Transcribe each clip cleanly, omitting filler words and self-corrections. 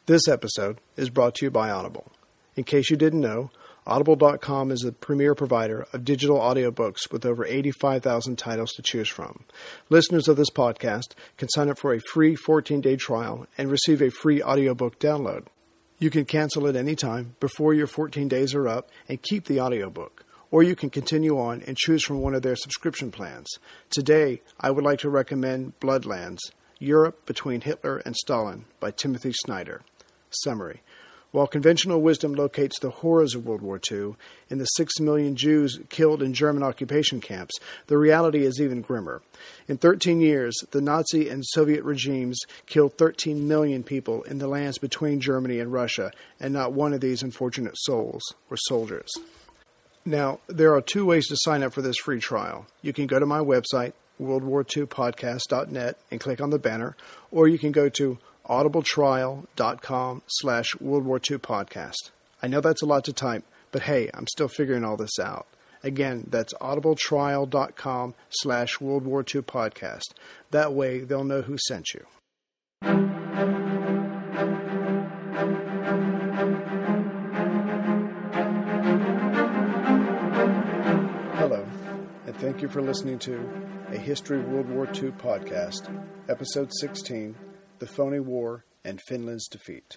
This episode is brought to you by Audible. In case you didn't know, Audible.com is the premier provider of digital audiobooks with over 85,000 titles to choose from. Listeners of this podcast can sign up for a free 14-day trial and receive a free audiobook download. You can cancel at any time before your 14 days are up and keep the audiobook, or you can continue on and choose from one of their subscription plans. Today, I would like to recommend Bloodlands, Europe Between Hitler and Stalin by Timothy Snyder. Summary. While conventional wisdom locates the horrors of World War II and the 6 million Jews killed in German occupation camps, the reality is even grimmer. In 13 years, the Nazi and Soviet regimes killed 13 million people in the lands between Germany and Russia, and not one of these unfortunate souls were soldiers. Now, there are two ways to sign up for this free trial. You can go to my website, worldwar2podcast.net, and click on the banner, or you can go to audibletrial.com/World War II podcast. I know that's a lot to type, but hey, I'm still figuring all this out. Again, that's audibletrial.com/World War II podcast. That way, they'll know who sent you. Hello, and thank you for listening to A History of World War II podcast, episode 16, The Phony War and Finland's Defeat.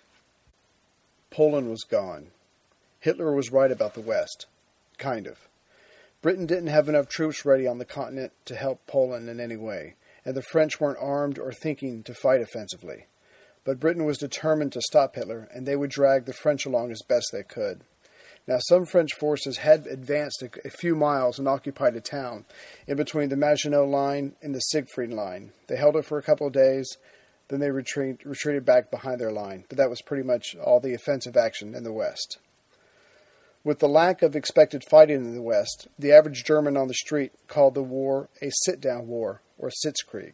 Poland was gone. Hitler was right about the West. Kind of. Britain didn't have enough troops ready on the continent to help Poland in any way, and the French weren't armed or thinking to fight offensively. But Britain was determined to stop Hitler, and they would drag the French along as best they could. Now, some French forces had advanced a few miles and occupied a town in between the Maginot Line and the Siegfried Line. They held it for a couple of days. Then they retreated back behind their line, but that was pretty much all the offensive action in the West. With the lack of expected fighting in the West, the average German on the street called the war a sit-down war, or Sitzkrieg.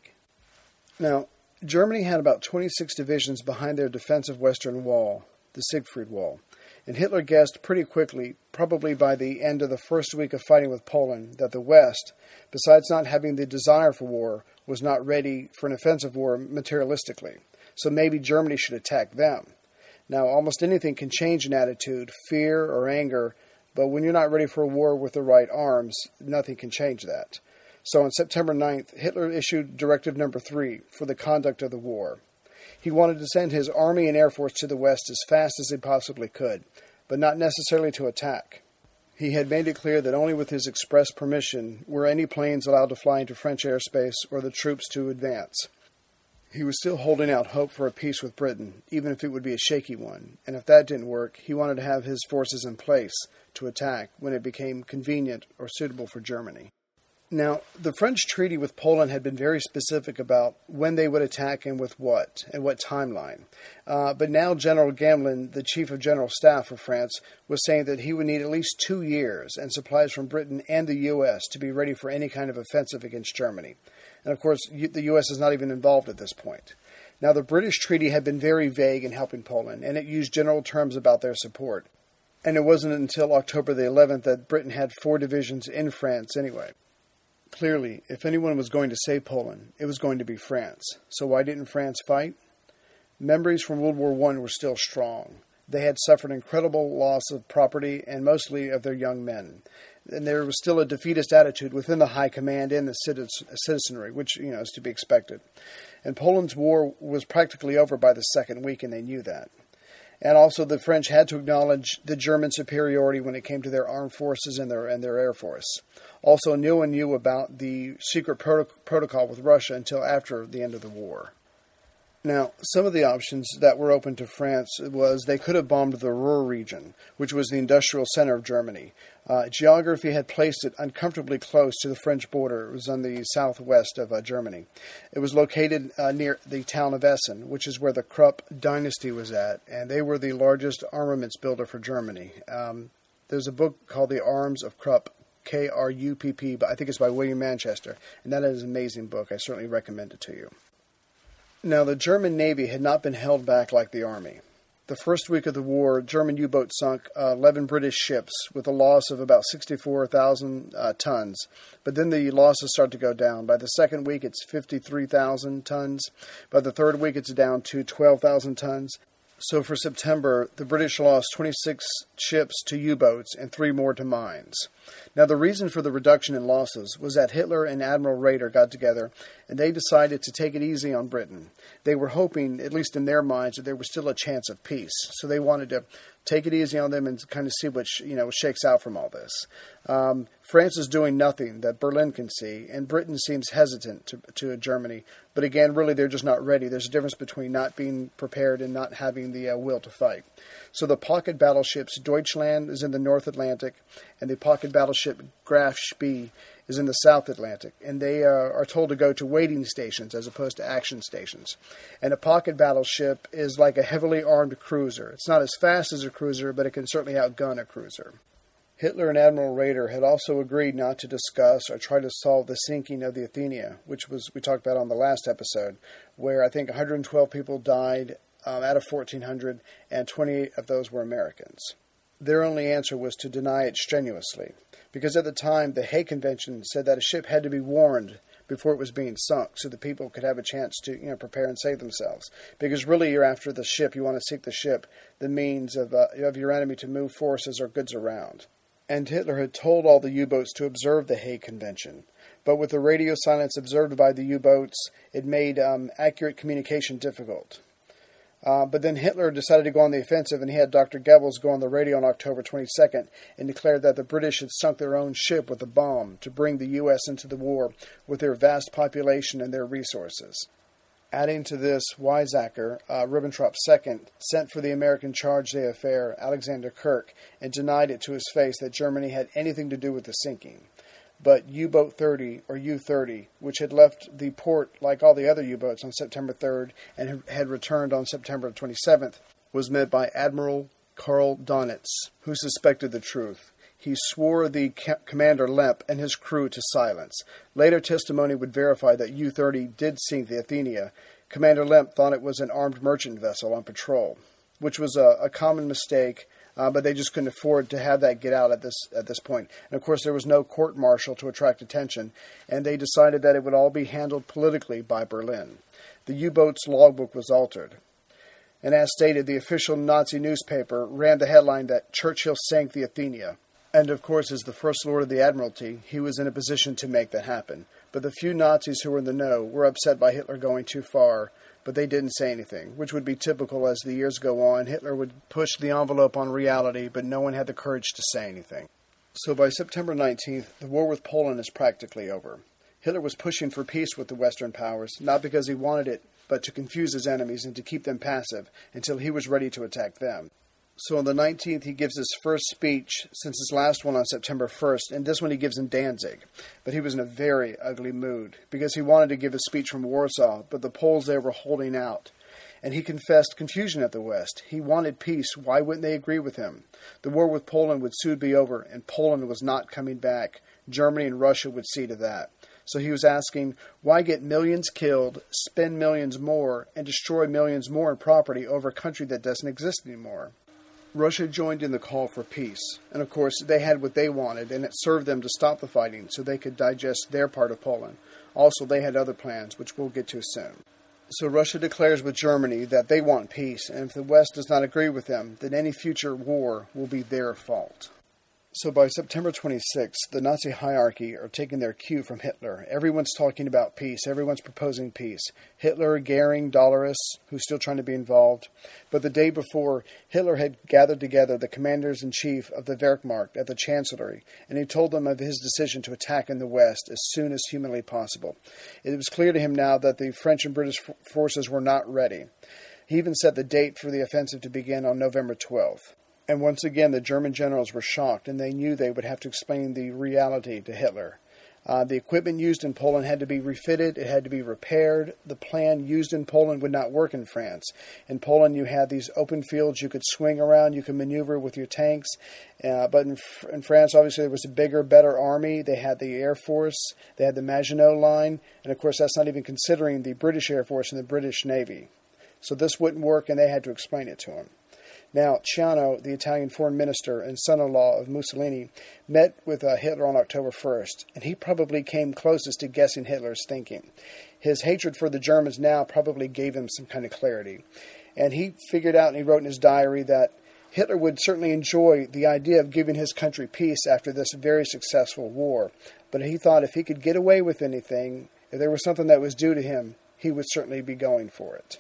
Now, Germany had about 26 divisions behind their defensive western wall, the Siegfried Wall, and Hitler guessed pretty quickly, probably by the end of the first week of fighting with Poland, that the West, besides not having the desire for war, was not ready for an offensive war materialistically. So maybe Germany should attack them. Now, almost anything can change an attitude, fear or anger, but when you're not ready for a war with the right arms, nothing can change that. So on September 9th, Hitler issued Directive Number 3 for the conduct of the war. He wanted to send his army and air force to the West as fast as he possibly could, but not necessarily to attack. He had made it clear that only with his express permission were any planes allowed to fly into French airspace or the troops to advance. He was still holding out hope for a peace with Britain, even if it would be a shaky one, and if that didn't work, he wanted to have his forces in place to attack when it became convenient or suitable for Germany. Now, the French treaty with Poland had been very specific about when they would attack and with what, and what timeline. But now General Gamelin, the Chief of General Staff of France, was saying that he would need at least 2 years and supplies from Britain and the U.S. to be ready for any kind of offensive against Germany. And of course, the U.S. is not even involved at this point. Now, the British treaty had been very vague in helping Poland, and it used general terms about their support. And it wasn't until October the 11th that Britain had 4 divisions in France anyway. Clearly, if anyone was going to save Poland, it was going to be France. So why didn't France fight? Memories from World War I were still strong. They had suffered incredible loss of property and mostly of their young men. And there was still a defeatist attitude within the high command and the citizenry, which, is to be expected. And Poland's war was practically over by the second week, and they knew that. And also the French had to acknowledge the German superiority when it came to their armed forces and their air force. Also, no one knew about the secret protocol with Russia until after the end of the war. Now, some of the options that were open to France was they could have bombed the Ruhr region, which was the industrial center of Germany. Geography had placed it uncomfortably close to the French border. It was on the southwest of Germany. It was located near the town of Essen, which is where the Krupp dynasty was at, and they were the largest armaments builder for Germany. There's a book called The Arms of Krupp, Krupp, but I think it's by William Manchester, and that is an amazing book. I certainly recommend it to you. Now, the German Navy had not been held back like the Army. The first week of the war, German U-boats sunk 11 British ships with a loss of about 64,000 tons. But then the losses start to go down. By the second week, it's 53,000 tons. By the third week, it's down to 12,000 tons. So for September, the British lost 26 ships to U-boats and 3 more to mines. Now the reason for the reduction in losses was that Hitler and Admiral Raeder got together and they decided to take it easy on Britain. They were hoping, at least in their minds, that there was still a chance of peace. So they wanted to take it easy on them and kind of see what shakes out from all this. France is doing nothing that Berlin can see, and Britain seems hesitant to Germany. But again, really, they're just not ready. There's a difference between not being prepared and not having the will to fight. So the pocket battleships Deutschland is in the North Atlantic, and the pocket battleship Graf Spee is in the South Atlantic, and they are told to go to waiting stations as opposed to action stations. And a pocket battleship is like a heavily armed cruiser. It's not as fast as a cruiser, but it can certainly outgun a cruiser. Hitler and Admiral Raeder had also agreed not to discuss or try to solve the sinking of the Athenia, which we talked about on the last episode, where I think 112 people died out of 1,400, and 28 of those were Americans. Their only answer was to deny it strenuously, because at the time the Hague Convention said that a ship had to be warned before it was being sunk so the people could have a chance to prepare and save themselves. Because really you're after the ship, you want to sink the ship, the means of your enemy to move forces or goods around. And Hitler had told all the U-boats to observe the Hague Convention. But with the radio silence observed by the U-boats, it made accurate communication difficult. But then Hitler decided to go on the offensive, and he had Dr. Goebbels go on the radio on October 22nd and declared that the British had sunk their own ship with a bomb to bring the U.S. into the war with their vast population and their resources. Adding to this, Weizsäcker, Ribbentrop II, sent for the American charge d'affaires, Alexander Kirk, and denied it to his face that Germany had anything to do with the sinking. But U-Boat 30, or U-30, which had left the port like all the other U-boats on September 3rd and had returned on September 27th, was met by Admiral Karl Donitz, who suspected the truth. He swore the Commander Lemp and his crew to silence. Later testimony would verify that U-30 did sink the Athenia. Commander Lemp thought it was an armed merchant vessel on patrol, which was a common mistake, but they just couldn't afford to have that get out at this point. And of course, there was no court-martial to attract attention, and they decided that it would all be handled politically by Berlin. The U-boat's logbook was altered. And as stated, the official Nazi newspaper ran the headline that Churchill sank the Athenia. And of course, as the First Lord of the Admiralty, he was in a position to make that happen. But the few Nazis who were in the know were upset by Hitler going too far, but they didn't say anything, which would be typical as the years go on. Hitler would push the envelope on reality, but no one had the courage to say anything. So by September 19th, the war with Poland is practically over. Hitler was pushing for peace with the Western powers, not because he wanted it, but to confuse his enemies and to keep them passive until he was ready to attack them. So on the 19th, he gives his first speech since his last one on September 1st, and this one he gives in Danzig. But he was in a very ugly mood, because he wanted to give a speech from Warsaw, but the Poles there were holding out. And he confessed confusion at the West. He wanted peace. Why wouldn't they agree with him? The war with Poland would soon be over, and Poland was not coming back. Germany and Russia would see to that. So he was asking, why get millions killed, spend millions more, and destroy millions more in property over a country that doesn't exist anymore? Russia joined in the call for peace, and of course they had what they wanted, and it served them to stop the fighting so they could digest their part of Poland. Also, they had other plans, which we'll get to soon. So Russia declares with Germany that they want peace, and if the West does not agree with them, then any future war will be their fault. So by September 26th, the Nazi hierarchy are taking their cue from Hitler. Everyone's talking about peace. Everyone's proposing peace. Hitler, Goering, Döllerus, who's still trying to be involved. But the day before, Hitler had gathered together the commanders-in-chief of the Wehrmacht at the Chancellery, and he told them of his decision to attack in the West as soon as humanly possible. It was clear to him now that the French and British forces were not ready. He even set the date for the offensive to begin on November 12th. And once again, the German generals were shocked, and they knew they would have to explain the reality to Hitler. The equipment used in Poland had to be refitted. It had to be repaired. The plan used in Poland would not work in France. In Poland, you had these open fields you could swing around. You could maneuver with your tanks. But in France, obviously, there was a bigger, better army. They had the Air Force. They had the Maginot Line. And, of course, that's not even considering the British Air Force and the British Navy. So this wouldn't work, and they had to explain it to him. Now, Ciano, the Italian foreign minister and son-in-law of Mussolini, met with Hitler on October 1st, and he probably came closest to guessing Hitler's thinking. His hatred for the Germans now probably gave him some kind of clarity. And he figured out, and he wrote in his diary, that Hitler would certainly enjoy the idea of giving his country peace after this very successful war. But he thought if he could get away with anything, if there was something that was due to him, he would certainly be going for it.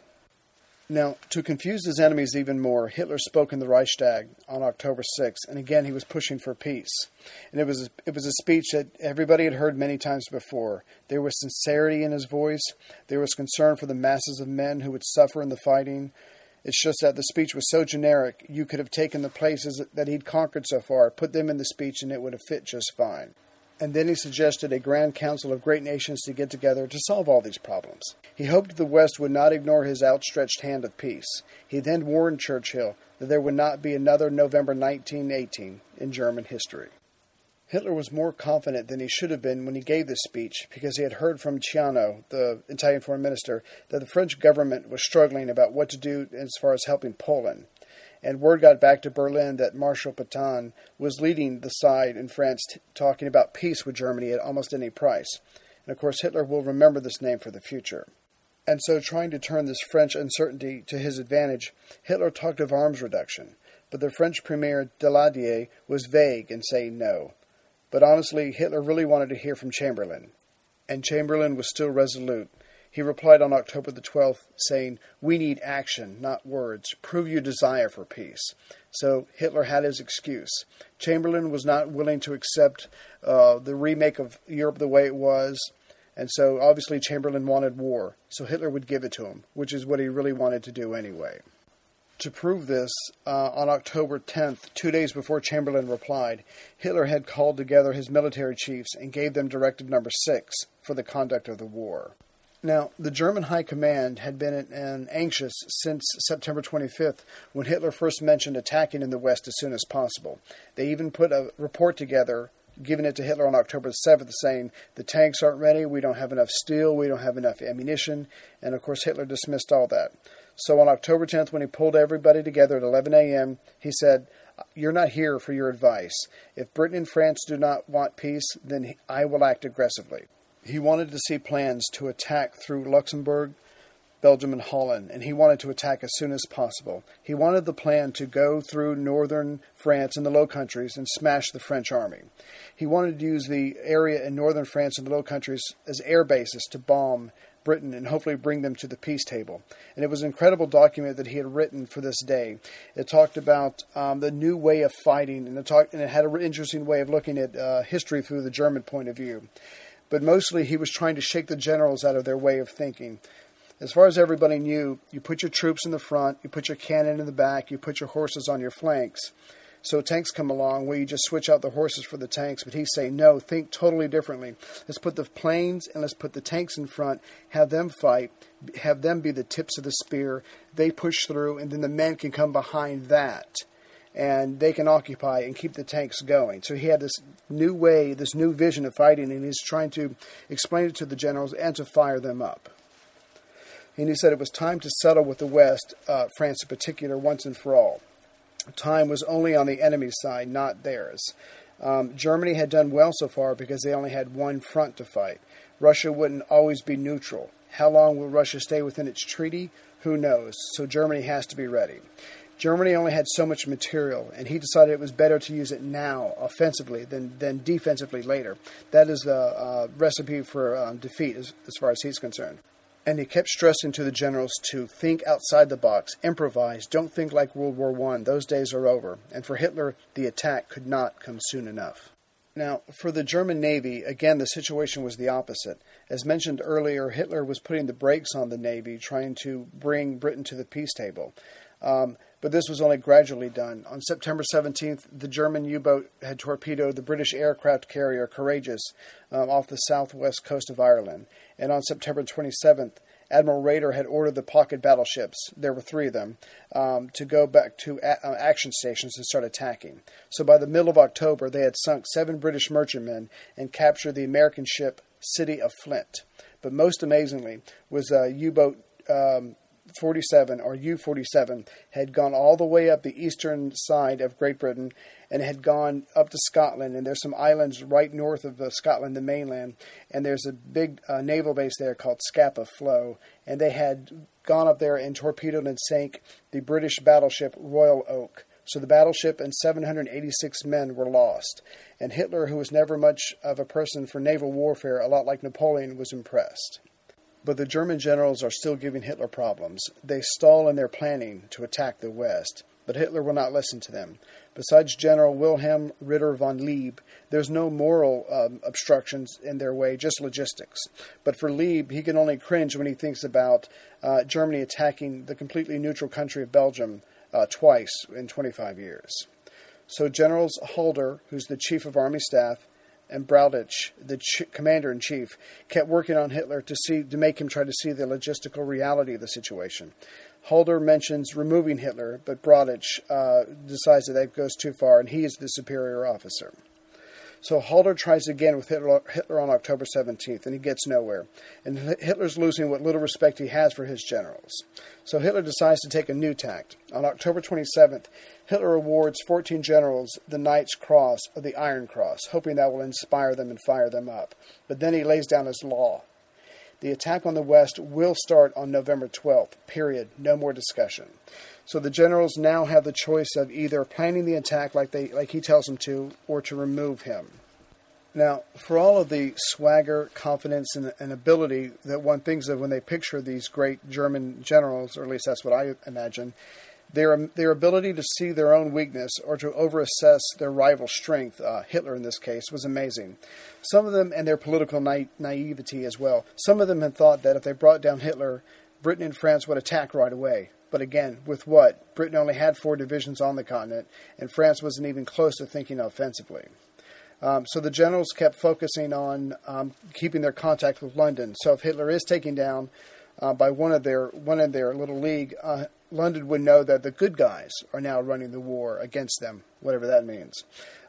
Now, to confuse his enemies even more, Hitler spoke in the Reichstag on October 6th, and again he was pushing for peace. And it was a speech that everybody had heard many times before. There was sincerity in his voice. There was concern for the masses of men who would suffer in the fighting. It's just that the speech was so generic, you could have taken the places that he'd conquered so far, put them in the speech, and it would have fit just fine. And then he suggested a grand council of great nations to get together to solve all these problems. He hoped the West would not ignore his outstretched hand of peace. He then warned Churchill that there would not be another November 1918 in German history. Hitler was more confident than he should have been when he gave this speech, because he had heard from Ciano, the Italian foreign minister, that the French government was struggling about what to do as far as helping Poland. And word got back to Berlin that Marshal Pétain was leading the side in France talking about peace with Germany at almost any price. And of course Hitler will remember this name for the future. And so, trying to turn this French uncertainty to his advantage, Hitler talked of arms reduction. But the French Premier Daladier was vague in saying no. But honestly, Hitler really wanted to hear from Chamberlain. And Chamberlain was still resolute. He replied on October the 12th, saying, "We need action, not words. Prove your desire for peace." So Hitler had his excuse. Chamberlain was not willing to accept the remake of Europe the way it was, and so obviously Chamberlain wanted war. So Hitler would give it to him, which is what he really wanted to do anyway. To prove this, on October 10th, 2 days before Chamberlain replied, Hitler had called together his military chiefs and gave them Directive Number 6 for the conduct of the war. Now, the German High Command had been anxious since September 25th, when Hitler first mentioned attacking in the West as soon as possible. They even put a report together, giving it to Hitler on October 7th, saying, the tanks aren't ready, we don't have enough steel, we don't have enough ammunition, and of course Hitler dismissed all that. So on October 10th, when he pulled everybody together at 11 a.m., he said, "You're not here for your advice. If Britain and France do not want peace, then I will act aggressively." He wanted to see plans to attack through Luxembourg, Belgium, and Holland, and he wanted to attack as soon as possible. He wanted the plan to go through northern France and the Low Countries and smash the French army. He wanted to use the area in northern France and the Low Countries as air bases to bomb Britain and hopefully bring them to the peace table. And it was an incredible document that he had written for this day. It talked about the new way of fighting, and it had an interesting way of looking at history through the German point of view. But mostly he was trying to shake the generals out of their way of thinking. As far as everybody knew, you put your troops in the front, you put your cannon in the back, you put your horses on your flanks. So tanks come along where you just switch out the horses for the tanks, but he's saying, no, think totally differently. Let's put the planes and let's put the tanks in front, have them fight, have them be the tips of the spear, they push through, and then the men can come behind that. And they can occupy and keep the tanks going. So he had this new way, this new vision of fighting, and he's trying to explain it to the generals and to fire them up. And he said it was time to settle with the West, France in particular, once and for all. Time was only on the enemy's side, not theirs. Germany had done well so far because they only had one front to fight. Russia wouldn't always be neutral. How long will Russia stay within its treaty? Who knows? So Germany has to be ready. Germany only had so much material, and he decided it was better to use it now, offensively, than defensively later. That is the recipe for defeat as far as he's concerned. And he kept stressing to the generals to think outside the box, improvise, don't think like World War I. Those days are over. And for Hitler, the attack could not come soon enough. Now, for the German Navy, again, the situation was the opposite. As mentioned earlier, Hitler was putting the brakes on the Navy, trying to bring Britain to the peace table. But this was only gradually done. On September 17th, the German U-boat had torpedoed the British aircraft carrier Courageous off the southwest coast of Ireland. And on September 27th, Admiral Raeder had ordered the pocket battleships, there were 3 of them, to go back to action stations and start attacking. So by the middle of October, they had sunk 7 British merchantmen and captured the American ship City of Flint. But most amazingly was U-boat 47, or U-47, had gone all the way up the eastern side of Great Britain and had gone up to Scotland. And there's some islands right north of Scotland, the mainland, and there's a big naval base there called Scapa Flow. And they had gone up there and torpedoed and sank the British battleship Royal Oak. So the battleship and 786 men were lost. And Hitler, who was never much of a person for naval warfare, a lot like Napoleon, was impressed. But the German generals are still giving Hitler problems. They stall in their planning to attack the West, but Hitler will not listen to them. Besides General Wilhelm Ritter von Lieb, there's no moral obstructions in their way, just logistics. But for Lieb, he can only cringe when he thinks about Germany attacking the completely neutral country of Belgium twice in 25 years. So Generals Halder, who's the chief of army staff, and Brauchitsch, the commander-in-chief, kept working on Hitler to make him try to see the logistical reality of the situation. Halder mentions removing Hitler, but Brauchitsch decides that goes too far, and he is the superior officer. So Halder tries again with Hitler on October 17th, and he gets nowhere. And Hitler's losing what little respect he has for his generals. So Hitler decides to take a new tact. On October 27th, Hitler awards 14 generals the Knight's Cross or the Iron Cross, hoping that will inspire them and fire them up. But then he lays down his law. The attack on the West will start on November 12th, period. No more discussion. So the generals now have the choice of either planning the attack like he tells them to, or to remove him. Now, for all of the swagger, confidence, and ability that one thinks of when they picture these great German generals, or at least that's what I imagine, their ability to see their own weakness or to overassess their rival's strength, Hitler in this case, was amazing. Some of them, and their political naivety as well, some of them had thought that if they brought down Hitler, Britain and France would attack right away. But again, with what? Britain only had 4 divisions on the continent, and France wasn't even close to thinking offensively. So the generals kept focusing on keeping their contact with London. So if Hitler is taken down by one in their little league, London would know that the good guys are now running the war against them, whatever that means.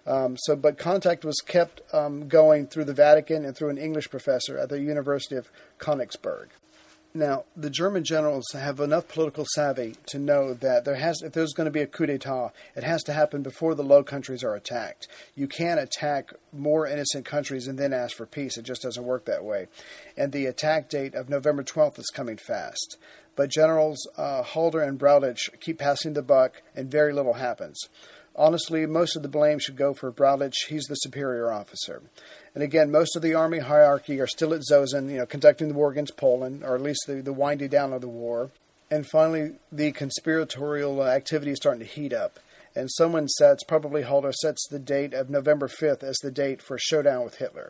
But contact was kept going through the Vatican and through an English professor at the University of Königsberg. Now, the German generals have enough political savvy to know that if there's going to be a coup d'etat, it has to happen before the Low Countries are attacked. You can't attack more innocent countries and then ask for peace. It just doesn't work that way. And the attack date of November 12th is coming fast. But Generals Halder and Brauchitsch keep passing the buck, and very little happens. Honestly, most of the blame should go for Brauchitsch. He's the superior officer. And again, most of the army hierarchy are still at Zosen, conducting the war against Poland, or at least the winding down of the war. And finally, the conspiratorial activity is starting to heat up. And someone probably Halder sets the date of November 5th as the date for a showdown with Hitler.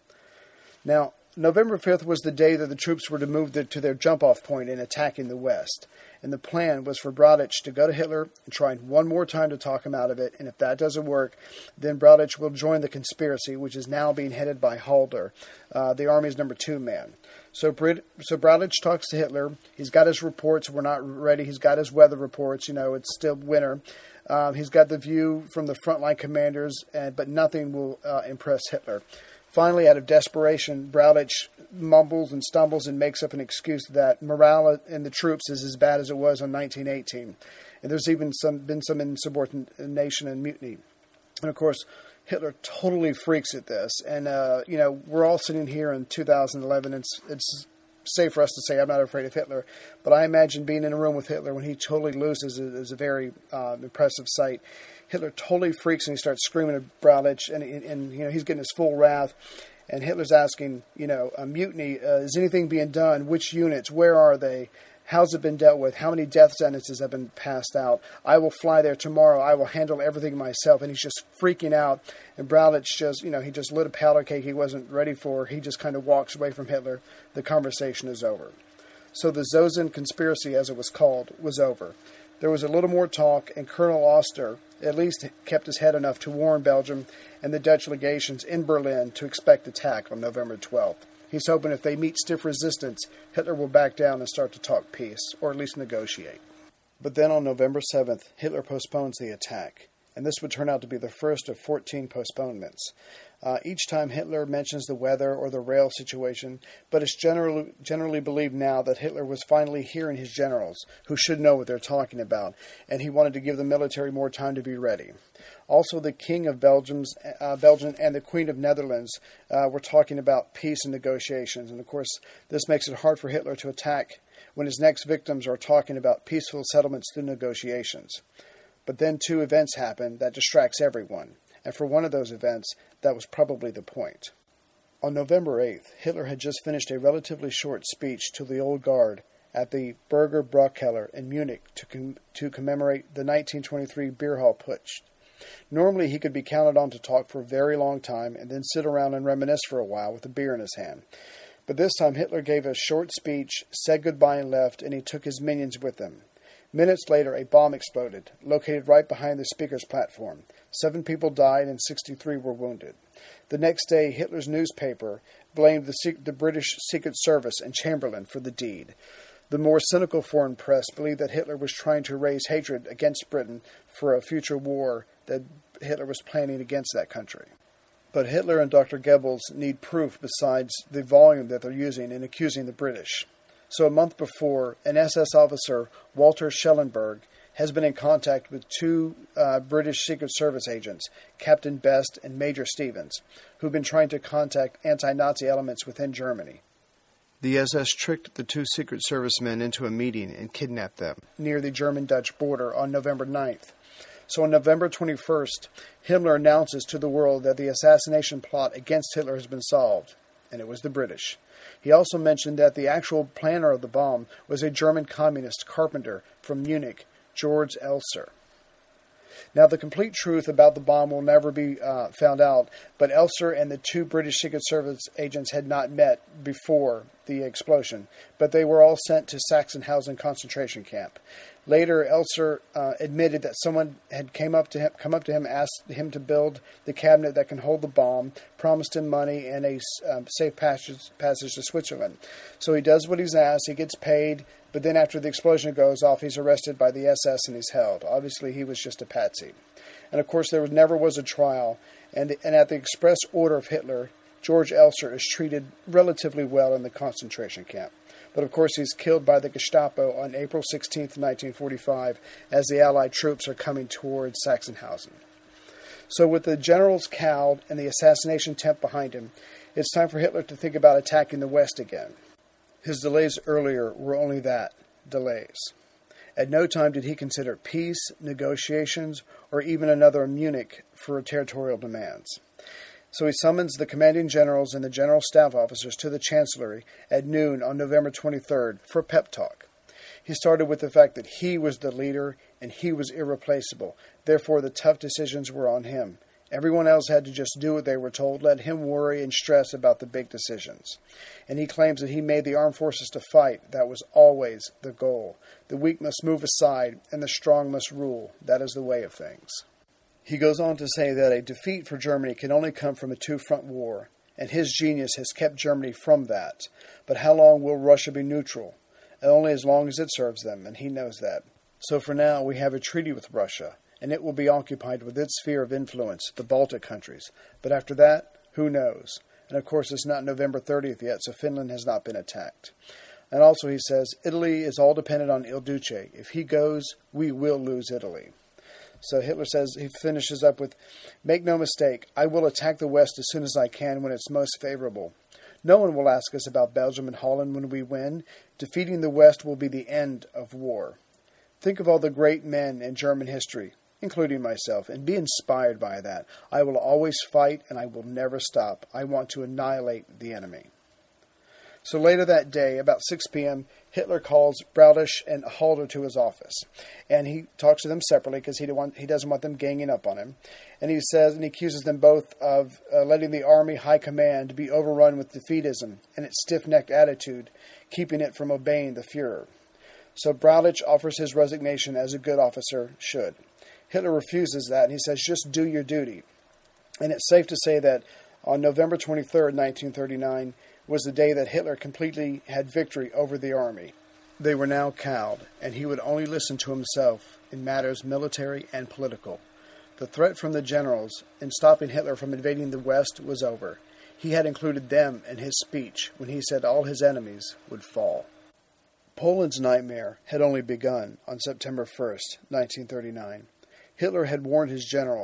Now, November 5th was the day that the troops were to move to their jump-off point in attacking the West. And the plan was for Brauchitsch to go to Hitler and try one more time to talk him out of it. And if that doesn't work, then Brauchitsch will join the conspiracy, which is now being headed by Halder, the army's number 2 man. So Brauchitsch talks to Hitler. He's got his reports. We're not ready. He's got his weather reports. It's still winter. He's got the view from the frontline commanders, but nothing will impress Hitler. Finally, out of desperation, Brauchitsch mumbles and stumbles and makes up an excuse that morale in the troops is as bad as it was in 1918. And there's even been some insubordination and mutiny. And of course, Hitler totally freaks at this. And, we're all sitting here in 2011, and it's safe for us to say I'm not afraid of Hitler. But I imagine being in a room with Hitler when he totally loses is a very impressive sight. Hitler totally freaks and he starts screaming at Brauchitsch, and he's getting his full wrath. And Hitler's asking, a mutiny, is anything being done? Which units? Where are they? How's it been dealt with? How many death sentences have been passed out? I will fly there tomorrow. I will handle everything myself. And he's just freaking out. And Brauchitsch he just lit a powder cake he wasn't ready for. He just kind of walks away from Hitler. The conversation is over. So the Zosen conspiracy, as it was called, was over. There was a little more talk, and Colonel Oster at least kept his head enough to warn Belgium and the Dutch legations in Berlin to expect attack on November 12th. He's hoping if they meet stiff resistance, Hitler will back down and start to talk peace, or at least negotiate. But then on November 7th, Hitler postpones the attack, and this would turn out to be the first of 14 postponements. Each time Hitler mentions the weather or the rail situation, but it's generally believed now that Hitler was finally hearing his generals, who should know what they're talking about, and he wanted to give the military more time to be ready. Also, the King of Belgium and the Queen of Netherlands were talking about peace and negotiations, and of course, this makes it hard for Hitler to attack when his next victims are talking about peaceful settlements through negotiations. But then two events happen that distracts everyone, and for one of those events, that was probably the point. On November 8th, Hitler had just finished a relatively short speech to the Old Guard at the Burger Brockkeller in Munich to commemorate the 1923 beer hall putsch. Normally he could be counted on to talk for a very long time and then sit around and reminisce for a while with a beer in his hand. But this time Hitler gave a short speech, said goodbye and left, and he took his minions with him. Minutes later, a bomb exploded, located right behind the speaker's platform. 7 people died and 63 were wounded. The next day, Hitler's newspaper blamed the British Secret Service and Chamberlain for the deed. The more cynical foreign press believed that Hitler was trying to raise hatred against Britain for a future war that Hitler was planning against that country. But Hitler and Dr. Goebbels need proof besides the volume that they're using in accusing the British. So a month before, an SS officer, Walter Schellenberg, has been in contact with 2 British Secret Service agents, Captain Best and Major Stevens, who've been trying to contact anti-Nazi elements within Germany. The SS tricked the 2 Secret Service men into a meeting and kidnapped them near the German-Dutch border on November 9th. So on November 21st, Himmler announces to the world that the assassination plot against Hitler has been solved, and it was the British. He also mentioned that the actual planner of the bomb was a German communist carpenter from Munich, George Elser. Now, the complete truth about the bomb will never be found out, but Elser and the 2 British Secret Service agents had not met before the explosion, but they were all sent to Sachsenhausen concentration camp. Later, Elser admitted that someone had come up to him, asked him to build the cabinet that can hold the bomb, promised him money and a safe passage to Switzerland. So he does what he's asked, he gets paid, but then after the explosion goes off, he's arrested by the SS and he's held. Obviously, he was just a patsy. And of course, there never was a trial, and at the express order of Hitler, George Elser is treated relatively well in the concentration camp. But of course, he's killed by the Gestapo on April 16, 1945, as the Allied troops are coming towards Sachsenhausen. So with the generals cowed and the assassination attempt behind him, it's time for Hitler to think about attacking the West again. His delays earlier were only that, delays. At no time did he consider peace, negotiations, or even another Munich for territorial demands. So he summons the commanding generals and the general staff officers to the Chancellery at noon on November 23rd for a pep talk. He started with the fact that he was the leader and he was irreplaceable. Therefore, the tough decisions were on him. Everyone else had to just do what they were told, let him worry and stress about the big decisions. And he claims that he made the armed forces to fight. That was always the goal. The weak must move aside and the strong must rule. That is the way of things. He goes on to say that a defeat for Germany can only come from a 2-front war, and his genius has kept Germany from that. But how long will Russia be neutral? Only as long as it serves them, and he knows that. So for now, we have a treaty with Russia, and it will be occupied with its sphere of influence, the Baltic countries. But after that, who knows? And of course, it's not November 30th yet, so Finland has not been attacked. And also he says, Italy is all dependent on Il Duce. If he goes, we will lose Italy. So Hitler says, he finishes up with, make no mistake, I will attack the West as soon as I can when it's most favorable. No one will ask us about Belgium and Holland when we win. Defeating the West will be the end of war. Think of all the great men in German history, including myself, and be inspired by that. I will always fight and I will never stop. I want to annihilate the enemy. So later that day, about 6 p.m., Hitler calls Braudisch and Halder to his office. And he talks to them separately because he doesn't want them ganging up on him. And he says, and he accuses them both of letting the Army High Command be overrun with defeatism and its stiff-necked attitude, keeping it from obeying the Fuhrer. So Braudisch offers his resignation as a good officer should. Hitler refuses that, and he says, just do your duty. And it's safe to say that on November 23rd, 1939, was the day that Hitler completely had victory over the army. They were now cowed, and he would only listen to himself in matters military and political. The threat from the generals in stopping Hitler from invading the West was over. He had included them in his speech when he said all his enemies would fall. Poland's nightmare had only begun on September 1st, 1939. Hitler had warned his generals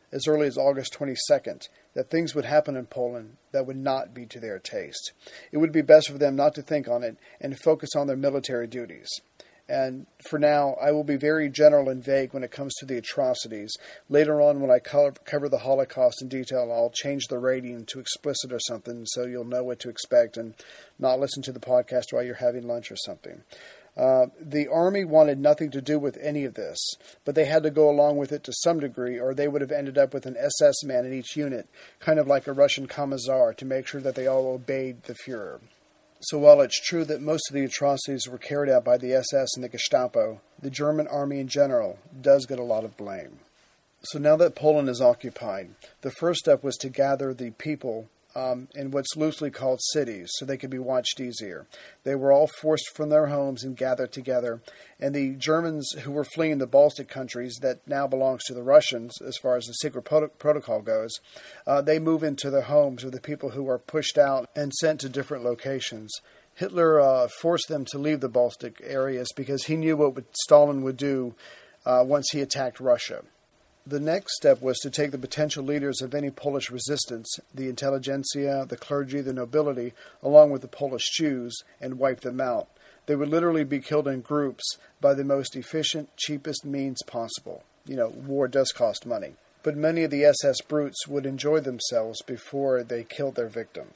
as early as August 22nd, that things would happen in Poland that would not be to their taste. It would be best for them not to think on it and focus on their military duties. And for now, I will be very general and vague when it comes to the atrocities. Later on, when I cover the Holocaust in detail, I'll change the rating to explicit or something so you'll know what to expect and not listen to the podcast while you're having lunch or something. The Army wanted nothing to do with any of this, but they had to go along with it to some degree, or they would have ended up with an SS man in each unit, kind of like a Russian commissar, to make sure that they all obeyed the Fuhrer. So while it's true that most of the atrocities were carried out by the SS and the Gestapo, the German army in general does get a lot of blame. So now that Poland is occupied, the first step was to gather the people in what's loosely called cities so they could be watched easier. They were all forced from their homes and gathered together, and the Germans who were fleeing the Baltic countries that now belongs to the Russians as far as the secret protocol goes, they move into the homes of the people who are pushed out and sent to different locations. Hitler forced them to leave the Baltic areas because he knew what Stalin would do once he attacked Russia. The next step was to take the potential leaders of any Polish resistance, the intelligentsia, the clergy, the nobility, along with the Polish Jews, and wipe them out. They would literally be killed in groups by the most efficient, cheapest means possible. War does cost money. But many of the SS brutes would enjoy themselves before they killed their victims.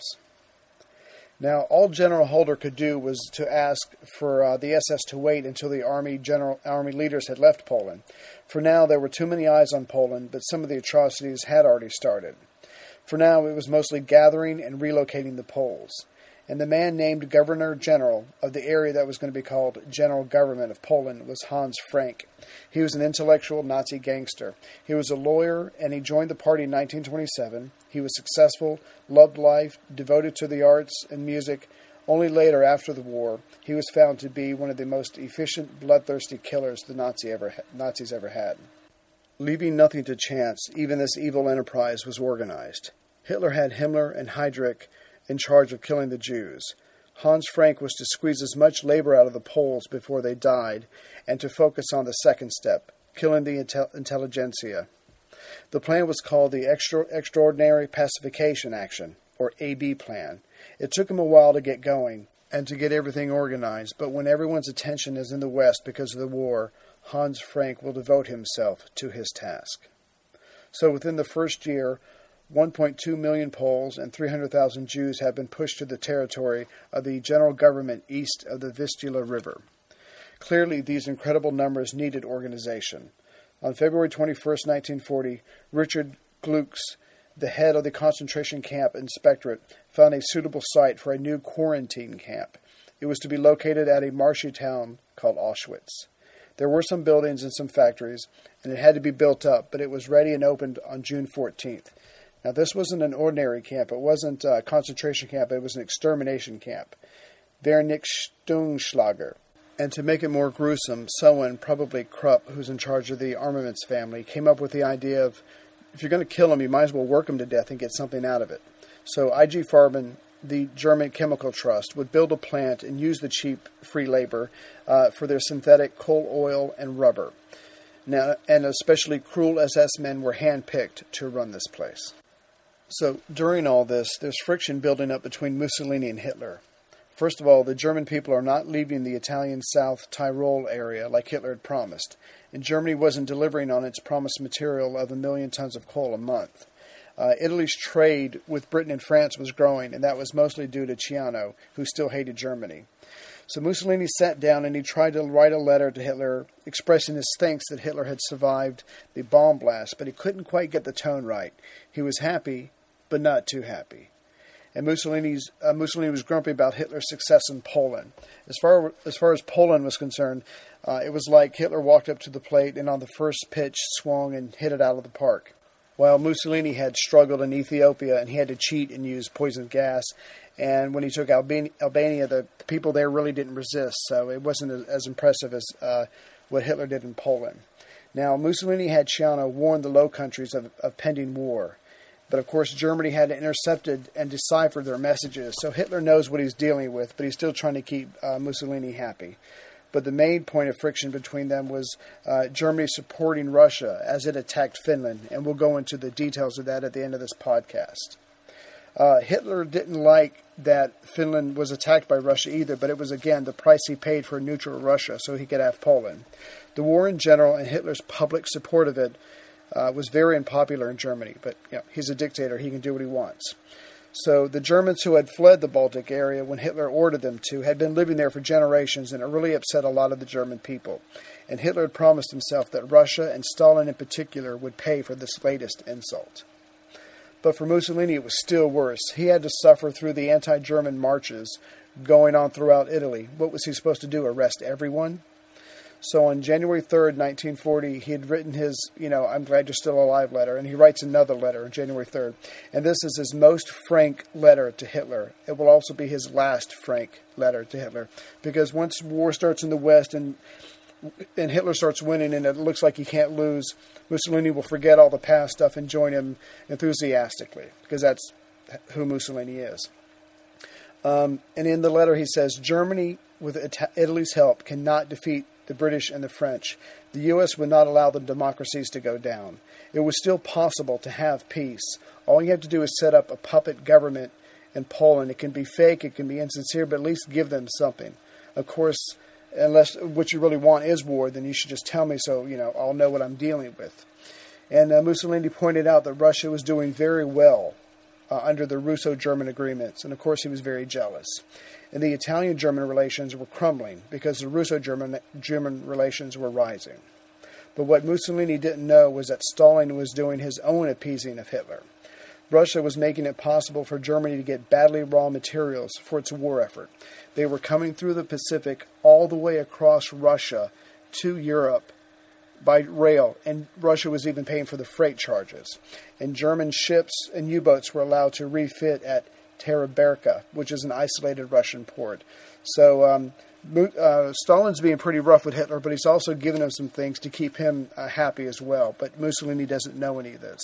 Now, all General Halder could do was to ask for the SS to wait until the army leaders had left Poland. For now, there were too many eyes on Poland, but some of the atrocities had already started. For now, it was mostly gathering and relocating the Poles. And the man named Governor General of the area that was going to be called General Government of Poland was Hans Frank. He was an intellectual Nazi gangster. He was a lawyer, and he joined the party in 1927. He was successful, loved life, devoted to the arts and music. Only later, after the war, he was found to be one of the most efficient, bloodthirsty killers the Nazis ever had. Leaving nothing to chance, even this evil enterprise was organized. Hitler had Himmler and Heydrich in charge of killing the Jews. Hans Frank was to squeeze as much labor out of the Poles before they died, and to focus on the second step, killing the intelligentsia. The plan was called the Extraordinary Pacification Action, or AB Plan. It took him a while to get going and to get everything organized, but when everyone's attention is in the West because of the war, Hans Frank will devote himself to his task. So within the first year, 1.2 million Poles and 300,000 Jews have been pushed to the territory of the general government east of the Vistula River. Clearly, these incredible numbers needed organization. On February 21, 1940, Richard Glücks, the head of the concentration camp inspectorate, found a suitable site for a new quarantine camp. It was to be located at a marshy town called Auschwitz. There were some buildings and some factories, and it had to be built up, but it was ready and opened on June 14th. Now, this wasn't an ordinary camp. It wasn't a concentration camp. It was an extermination camp. Vernichtungslager. And to make it more gruesome, someone, probably Krupp, who's in charge of the armaments family, came up with the idea of, if you're going to kill them, you might as well work them to death and get something out of it. So IG Farben, the German chemical trust, would build a plant and use the cheap free labor for their synthetic coal oil and rubber. Now, and especially cruel SS men were handpicked to run this place. So during all this, there's friction building up between Mussolini and Hitler. First of all, the German people are not leaving the Italian South Tyrol area like Hitler had promised, and Germany wasn't delivering on its promised material of 1 million tons of coal a month. Italy's trade with Britain and France was growing, and that was mostly due to Ciano, who still hated Germany. So Mussolini sat down and he tried to write a letter to Hitler expressing his thanks that Hitler had survived the bomb blast, but he couldn't quite get the tone right. He was happy, but not too happy. And Mussolini was grumpy about Hitler's success in Poland. As far as Poland was concerned, it was like Hitler walked up to the plate and on the first pitch swung and hit it out of the park. While Mussolini had struggled in Ethiopia and he had to cheat and use poison gas, and when he took Albania, the people there really didn't resist, so it wasn't as impressive as what Hitler did in Poland. Now, Mussolini had Ciano warn the Low Countries of pending war. But of course, Germany had intercepted and deciphered their messages, so Hitler knows what he's dealing with, but he's still trying to keep Mussolini happy. But the main point of friction between them was Germany supporting Russia as it attacked Finland, and we'll go into the details of that at the end of this podcast. Hitler didn't like that Finland was attacked by Russia either, but it was, again, the price he paid for a neutral Russia so he could have Poland. The war in general and Hitler's public support of it was very unpopular in Germany, but he's a dictator. He can do what he wants. So the Germans who had fled the Baltic area when Hitler ordered them to had been living there for generations, and it really upset a lot of the German people. And Hitler had promised himself that Russia, and Stalin in particular, would pay for this latest insult. But for Mussolini, it was still worse. He had to suffer through the anti-German marches going on throughout Italy. What was he supposed to do, arrest everyone? So on January 3rd, 1940, he had written his, I'm glad you're still alive letter, and he writes another letter on January 3rd. And this is his most frank letter to Hitler. It will also be his last frank letter to Hitler, because once war starts in the West and Hitler starts winning and it looks like he can't lose, Mussolini will forget all the past stuff and join him enthusiastically, because that's who Mussolini is. And in the letter he says, Germany, with Italy's help, cannot defeat the British and the French. The U.S. would not allow the democracies to go down. It was still possible to have peace. All you have to do is set up a puppet government in Poland. It can be fake, it can be insincere, but at least give them something. Of course, unless what you really want is war, then you should just tell me so, I'll know what I'm dealing with. And Mussolini pointed out that Russia was doing very well under the Russo-German agreements, and of course he was very jealous. And the Italian-German relations were crumbling because the Russo-German relations were rising. But what Mussolini didn't know was that Stalin was doing his own appeasing of Hitler. Russia was making it possible for Germany to get badly raw materials for its war effort. They were coming through the Pacific all the way across Russia to Europe by rail, and Russia was even paying for the freight charges. And German ships and U-boats were allowed to refit at Taraberka, which is an isolated Russian port. So Stalin's being pretty rough with Hitler, but he's also giving him some things to keep him happy as well. But Mussolini doesn't know any of this.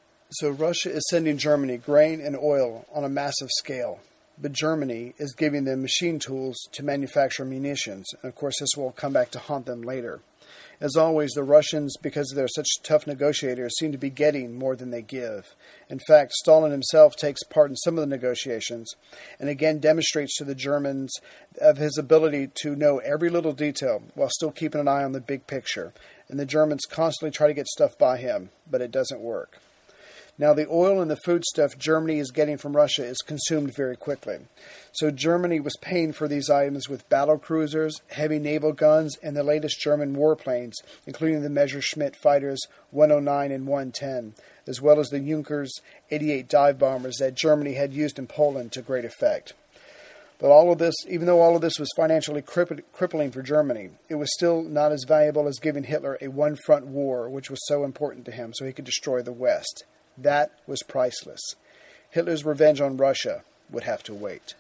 So Russia is sending Germany grain and oil on a massive scale, but Germany is giving them machine tools to manufacture munitions. And of course, this will come back to haunt them later. As always, the Russians, because they're such tough negotiators, seem to be getting more than they give. In fact, Stalin himself takes part in some of the negotiations and again demonstrates to the Germans of his ability to know every little detail while still keeping an eye on the big picture. And the Germans constantly try to get stuff by him, but it doesn't work. Now, the oil and the foodstuff Germany is getting from Russia is consumed very quickly. So Germany was paying for these items with battle cruisers, heavy naval guns, and the latest German warplanes, including the Messerschmitt fighters 109 and 110, as well as the Junkers 88 dive bombers that Germany had used in Poland to great effect. But all of this, even though all of this was financially crippling for Germany, it was still not as valuable as giving Hitler a one-front war, which was so important to him, so he could destroy the West. That was priceless. Hitler's revenge on Russia would have to wait.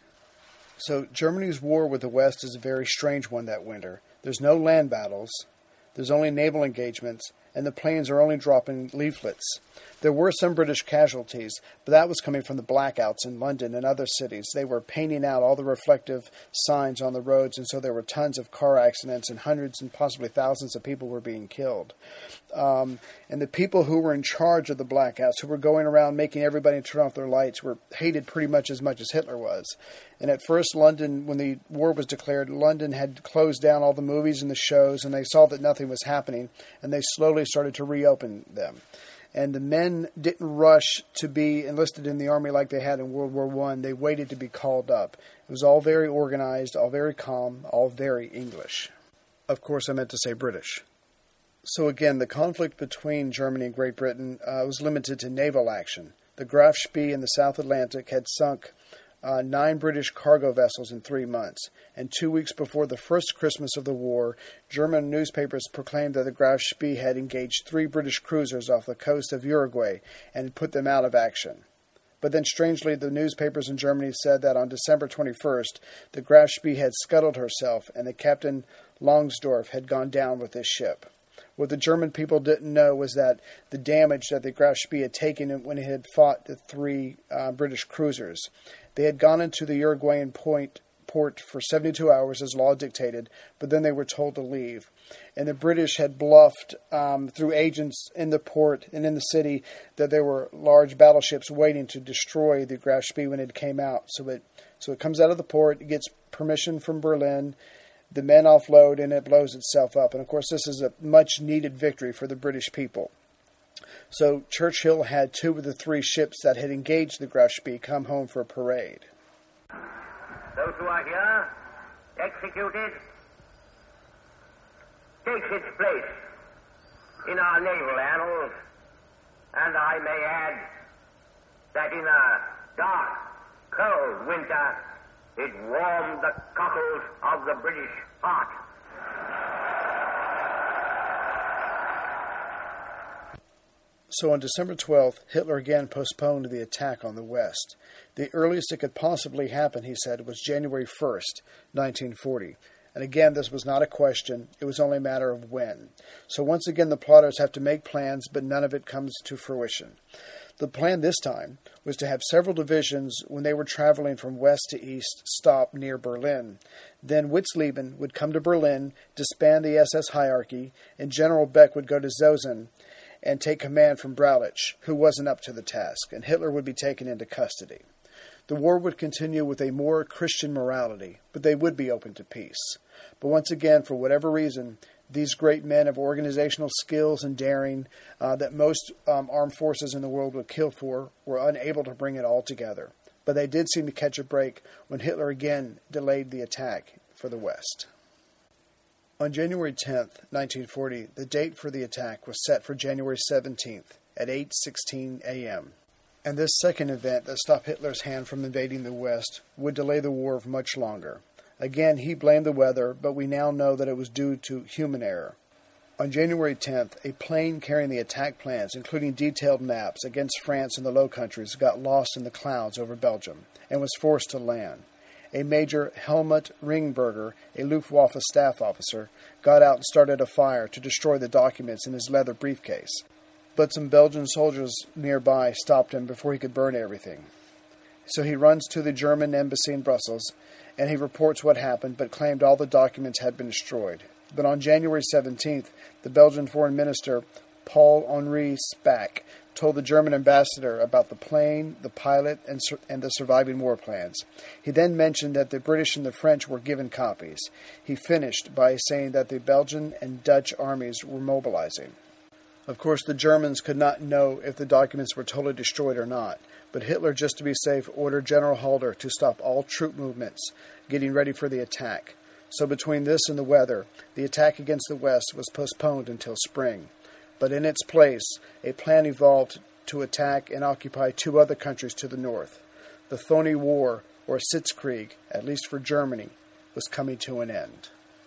So Germany's war with the West is a very strange one that winter. There's no land battles, there's only naval engagements, and the planes are only dropping leaflets. There were some British casualties, but that was coming from the blackouts in London and other cities. They were painting out all the reflective signs on the roads, and so there were tons of car accidents, and hundreds and possibly thousands of people were being killed. And the people who were in charge of the blackouts, who were going around making everybody turn off their lights, were hated pretty much as Hitler was. And at first, London, when the war was declared, London had closed down all the movies and the shows, and they saw that nothing was happening, and they slowly started to reopen them. And the men didn't rush to be enlisted in the army like they had in World War I. They waited to be called up. It was all very organized, all very calm, all very English. Of course, I meant to say British. So again, the conflict between Germany and Great Britain was limited to naval action. The Graf Spee in the South Atlantic had sunk 9 British cargo vessels in 3 months. And 2 weeks before the first Christmas of the war, German newspapers proclaimed that the Graf Spee had engaged 3 British cruisers off the coast of Uruguay and put them out of action. But then, strangely, the newspapers in Germany said that on December 21st, the Graf Spee had scuttled herself and that Captain Longsdorff had gone down with this ship. What the German people didn't know was that the damage that the Graf Spee had taken when it had fought the 3 British cruisers. They had gone into the Uruguayan port port for 72 hours as law dictated, but then they were told to leave. And the British had bluffed through agents in the port and in the city that there were large battleships waiting to destroy the Graf Spee when it came out. So it comes out of the port, it gets permission from Berlin, the men offload, and it blows itself up. And of course, this is a much-needed victory for the British people. So Churchill had 2 of the 3 ships that had engaged the Graf Spee come home for a parade. Those who are here, executed, takes its place in our naval annals, and I may add that in a dark, cold winter, it warmed the cockles of the British heart. So on December 12th, Hitler again postponed the attack on the West. The earliest it could possibly happen, he said, was January 1st, 1940. And again, this was not a question. It was only a matter of when. So once again, the plotters have to make plans, but none of it comes to fruition. The plan this time was to have several divisions, when they were traveling from west to east, stop near Berlin. Then Witzleben would come to Berlin, disband the SS hierarchy, and General Beck would go to Zosen and take command from Braulich, who wasn't up to the task, and Hitler would be taken into custody. The war would continue with a more Christian morality, but they would be open to peace. But once again, for whatever reason, these great men of organizational skills and daring that most armed forces in the world would kill for were unable to bring it all together. But they did seem to catch a break when Hitler again delayed the attack for the West. On January 10th, 1940, the date for the attack was set for January 17th at 8:16 a.m. And this second event that stopped Hitler's hand from invading the West would delay the war much longer. Again, he blamed the weather, but we now know that it was due to human error. On January 10th, a plane carrying the attack plans, including detailed maps against France and the Low Countries, got lost in the clouds over Belgium and was forced to land. A Major Helmut Ringberger, a Luftwaffe staff officer, got out and started a fire to destroy the documents in his leather briefcase. But some Belgian soldiers nearby stopped him before he could burn everything. So he runs to the German embassy in Brussels, and he reports what happened, but claimed all the documents had been destroyed. But on January 17th, the Belgian foreign minister, Paul-Henri Spaak, told the German ambassador about the plane, the pilot, and the surviving war plans. He then mentioned that the British and the French were given copies. He finished by saying that the Belgian and Dutch armies were mobilizing. Of course, the Germans could not know if the documents were totally destroyed or not, but Hitler, just to be safe, ordered General Halder to stop all troop movements, getting ready for the attack. So between this and the weather, the attack against the West was postponed until spring. But in its place, a plan evolved to attack and occupy 2 other countries to the north. The Phoney War, or Sitzkrieg, at least for Germany, was coming to an end.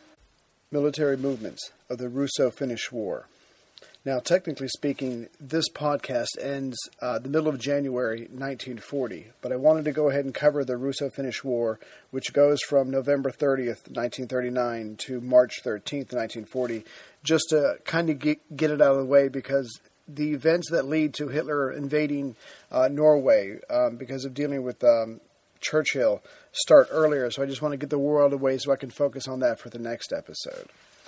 Military movements of the Russo-Finnish War. Now, technically speaking, this podcast ends the middle of January 1940, but I wanted to go ahead and cover the Russo-Finnish War, which goes from November 30th, 1939 to March 13th, 1940, just to kind of get it out of the way, because the events that lead to Hitler invading Norway because of dealing with Churchill start earlier, so I just want to get the war out of the way so I can focus on that for the next episode.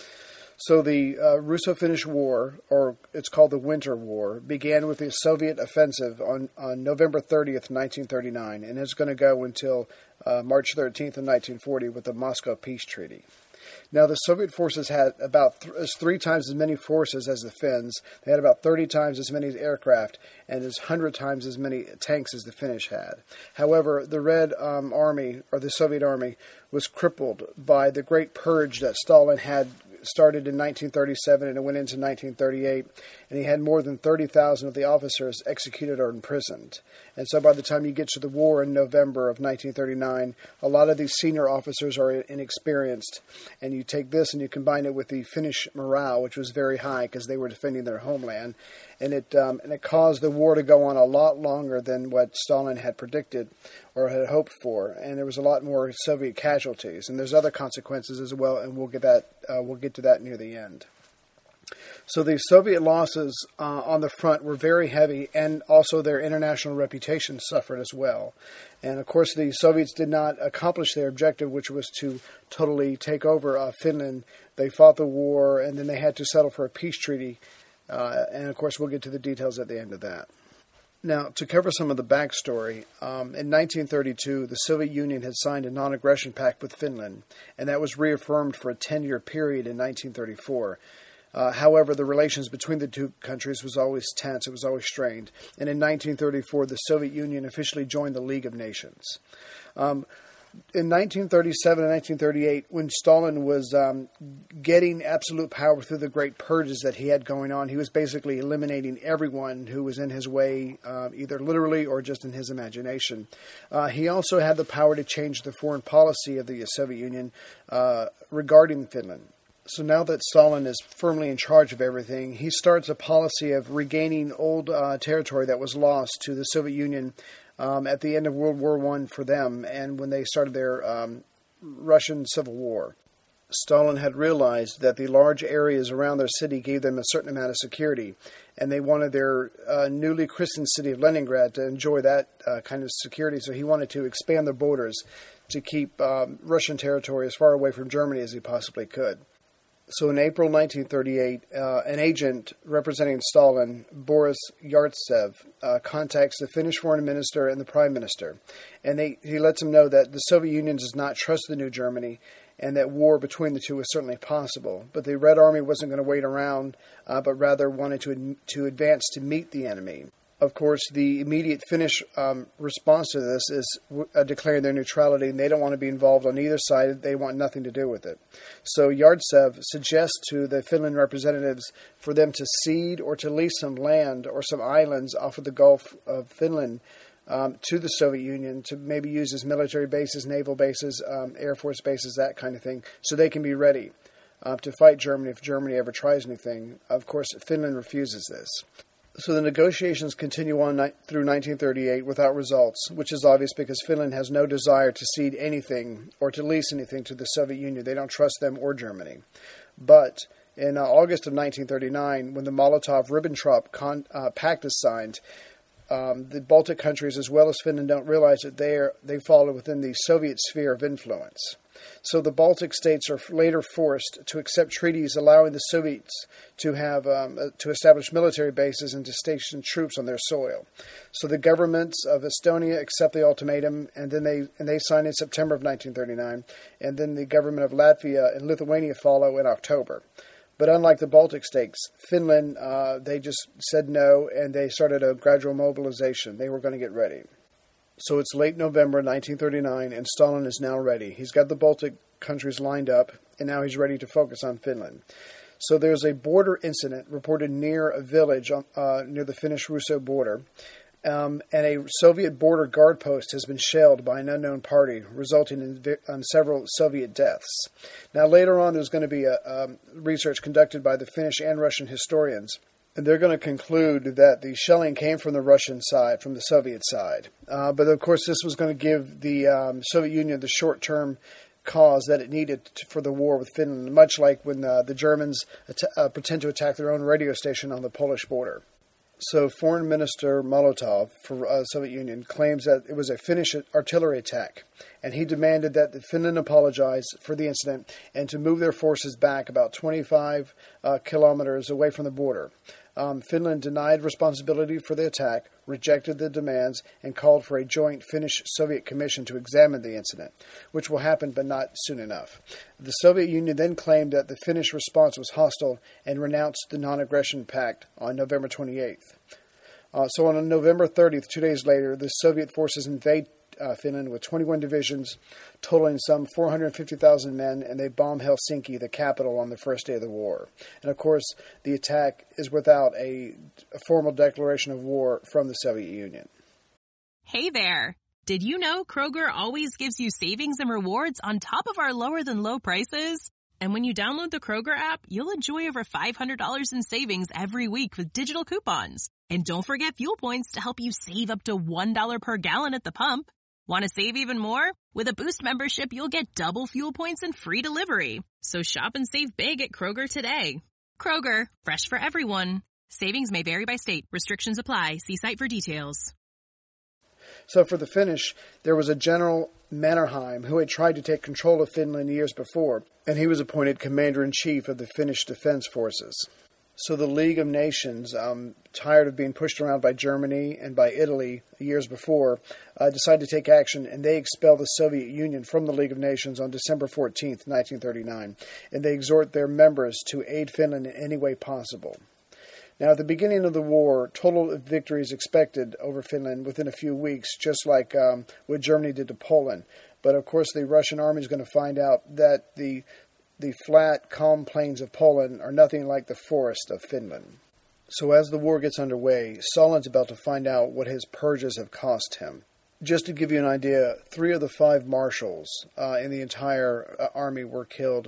So the Russo-Finnish War, or it's called the Winter War, began with the Soviet offensive on November 30th, 1939, and it's going to go until March 13th of 1940 with the Moscow Peace Treaty. Now, the Soviet forces had about 3 times as many forces as the Finns. They had about 30 times as many aircraft and as 100 times as many tanks as the Finnish had. However, the Red Army, or the Soviet Army, was crippled by the Great Purge that Stalin had started in 1937 and it went into 1938, and he had more than 30,000 of the officers executed or imprisoned. And so by the time you get to the war in November of 1939, a lot of these senior officers are inexperienced, and you take this and you combine it with the Finnish morale, which was very high because they were defending their homeland, and it caused the war to go on a lot longer than what Stalin had predicted or had hoped for, and there was a lot more Soviet casualties, and there's other consequences as well, and we'll get to that near the end. So the Soviet losses on the front were very heavy, and also their international reputation suffered as well. And of course, the Soviets did not accomplish their objective, which was to totally take over Finland. They fought the war, and then they had to settle for a peace treaty. And of course, we'll get to the details at the end of that. Now, to cover some of the backstory, in 1932, the Soviet Union had signed a non-aggression pact with Finland, and that was reaffirmed for a 10-year period in 1934. However, the relations between the two countries was always tense, it was always strained, and in 1934, the Soviet Union officially joined the League of Nations. In 1937 and 1938, when Stalin was getting absolute power through the great purges that he had going on, he was basically eliminating everyone who was in his way, either literally or just in his imagination. He also had the power to change the foreign policy of the Soviet Union regarding Finland. So now that Stalin is firmly in charge of everything, he starts a policy of regaining old territory that was lost to the Soviet Union at the end of World War I for them, and when they started their Russian Civil War. Stalin had realized that the large areas around their city gave them a certain amount of security, and they wanted their newly christened city of Leningrad to enjoy that kind of security, so he wanted to expand their borders to keep Russian territory as far away from Germany as he possibly could. So in April 1938, an agent representing Stalin, Boris Yartsev, contacts the Finnish foreign minister and the prime minister. And he lets them know that the Soviet Union does not trust the new Germany and that war between the two is certainly possible. But the Red Army wasn't going to wait around, but rather wanted to advance to meet the enemy. Of course, the immediate Finnish response to this is declaring their neutrality, and they don't want to be involved on either side. They want nothing to do with it. So Yartsev suggests to the Finland representatives for them to cede or to lease some land or some islands off of the Gulf of Finland to the Soviet Union to maybe use as military bases, naval bases, Air Force bases, that kind of thing, so they can be ready to fight Germany if Germany ever tries anything. Of course, Finland refuses this. So the negotiations continue on through 1938 without results, which is obvious because Finland has no desire to cede anything or to lease anything to the Soviet Union. They don't trust them or Germany. But in August of 1939, when the Molotov-Ribbentrop Pact is signed, the Baltic countries as well as Finland don't realize that they fall within the Soviet sphere of influence. So the Baltic states are later forced to accept treaties allowing the Soviets to have to establish military bases and to station troops on their soil. So the governments of Estonia accept the ultimatum, and then they sign in September of 1939, and then the government of Latvia and Lithuania follow in October. But unlike the Baltic states, Finland, they just said no, and they started a gradual mobilization. They were going to get ready. So it's late November 1939, and Stalin is now ready. He's got the Baltic countries lined up, and now he's ready to focus on Finland. So there's a border incident reported near a village near the Finnish-Russo border, and a Soviet border guard post has been shelled by an unknown party, resulting in several Soviet deaths. Now later on, there's going to be a research conducted by the Finnish and Russian historians, and they're going to conclude that the shelling came from the Russian side, from the Soviet side. But of course, this was going to give the Soviet Union the short-term cause that it needed for the war with Finland, much like when the Germans pretend to attack their own radio station on the Polish border. So Foreign Minister Molotov for the Soviet Union claims that it was a Finnish artillery attack, and he demanded that Finland apologize for the incident and to move their forces back about 25 kilometers away from the border. Finland denied responsibility for the attack, rejected the demands, and called for a joint Finnish-Soviet commission to examine the incident, which will happen but not soon enough. The Soviet Union then claimed that the Finnish response was hostile and renounced the non-aggression pact on November 28th. So on November 30th, 2 days later, the Soviet forces invade Finland with 21 divisions, totaling some 450,000 men, and they bomb Helsinki, the capital, on the first day of the war. And of course, the attack is without a formal declaration of war from the Soviet Union. Hey there! Did you know Kroger always gives you savings and rewards on top of our lower-than-low prices? And when you download the Kroger app, you'll enjoy over $500 in savings every week with digital coupons. And don't forget fuel points to help you save up to $1 per gallon at the pump. Want to save even more? With a Boost membership, you'll get double fuel points and free delivery. So shop and save big at Kroger today. Kroger, fresh for everyone. Savings may vary by state. Restrictions apply. See site for details. So for the Finnish, there was a General Mannerheim who had tried to take control of Finland years before, and he was appointed commander-in-chief of the Finnish Defense Forces. So the League of Nations, tired of being pushed around by Germany and by Italy years before, decided to take action, and they expel the Soviet Union from the League of Nations on December 14th, 1939, and they exhort their members to aid Finland in any way possible. Now, at the beginning of the war, total victory is expected over Finland within a few weeks, just like what Germany did to Poland. But, of course, the Russian army is going to find out that the flat, calm plains of Poland are nothing like the forest of Finland. So as the war gets underway, Stalin's about to find out what his purges have cost him. Just to give you an idea, 3 of the 5 marshals in the entire army were killed.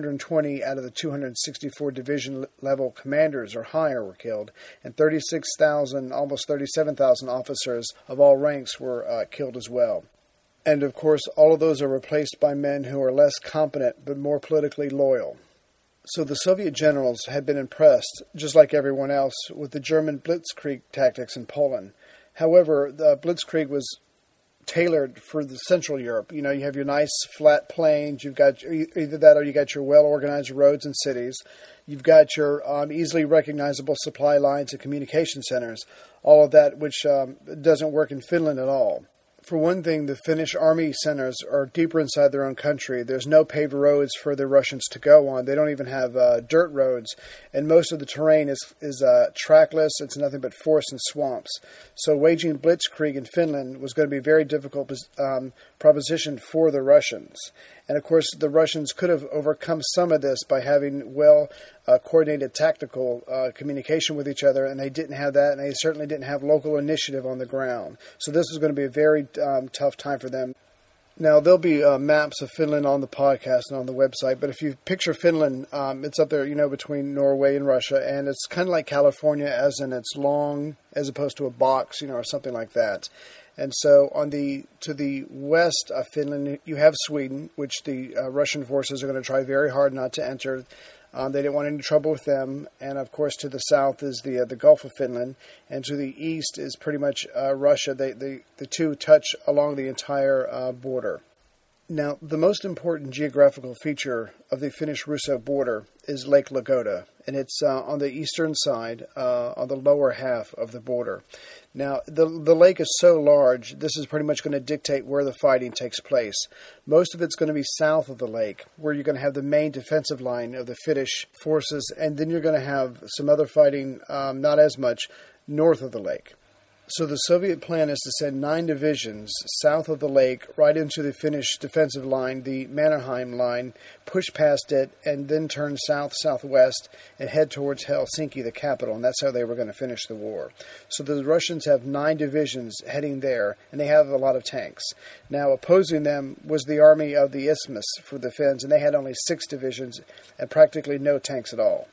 220 out of the 264 division-level commanders or higher were killed, and 36,000, almost 37,000 officers of all ranks were killed as well. And, of course, all of those are replaced by men who are less competent but more politically loyal. So the Soviet generals had been impressed, just like everyone else, with the German blitzkrieg tactics in Poland. However, the blitzkrieg was tailored for the Central Europe. You know, you have your nice flat plains, you've got either that or you got your well-organized roads and cities, you've got your easily recognizable supply lines and communication centers, all of that which doesn't work in Finland at all. For one thing, the Finnish army centers are deeper inside their own country. There's no paved roads for the Russians to go on. They don't even have dirt roads, and most of the terrain is trackless. It's nothing but forests and swamps. So waging blitzkrieg in Finland was going to be a very difficult proposition for the Russians. And, of course, the Russians could have overcome some of this by having well-coordinated tactical communication with each other, and they didn't have that, and they certainly didn't have local initiative on the ground. So this was going to be a very tough time for them. Now, there'll be maps of Finland on the podcast and on the website, but if you picture Finland, it's up there, between Norway and Russia, and it's kind of like California, as in it's long, as opposed to a box, or something like that. And so to the west of Finland, you have Sweden, which the Russian forces are going to try very hard not to enter. They didn't want any trouble with them. And, of course, to the south is the Gulf of Finland. And to the east is pretty much Russia. The two touch along the entire border. Now, the most important geographical feature of the Finnish-Russo border is Lake Ladoga, and it's on the eastern side, on the lower half of the border. Now, the lake is so large, this is pretty much going to dictate where the fighting takes place. Most of it's going to be south of the lake, where you're going to have the main defensive line of the Finnish forces, and then you're going to have some other fighting, not as much, north of the lake. So the Soviet plan is to send 9 divisions south of the lake right into the Finnish defensive line, the Mannerheim line, push past it, and then turn south-southwest and head towards Helsinki, the capital, and that's how they were going to finish the war. So the Russians have 9 divisions heading there, and they have a lot of tanks. Now, opposing them was the army of the Isthmus for the Finns, and they had only 6 divisions and practically no tanks at all.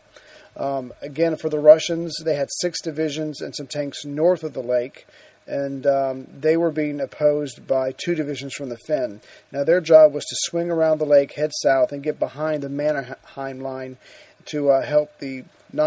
Again, for the Russians, they had 6 divisions and some tanks north of the lake, and they were being opposed by 2 divisions from the Finn. Now, their job was to swing around the lake, head south, and get behind the Mannerheim line to help the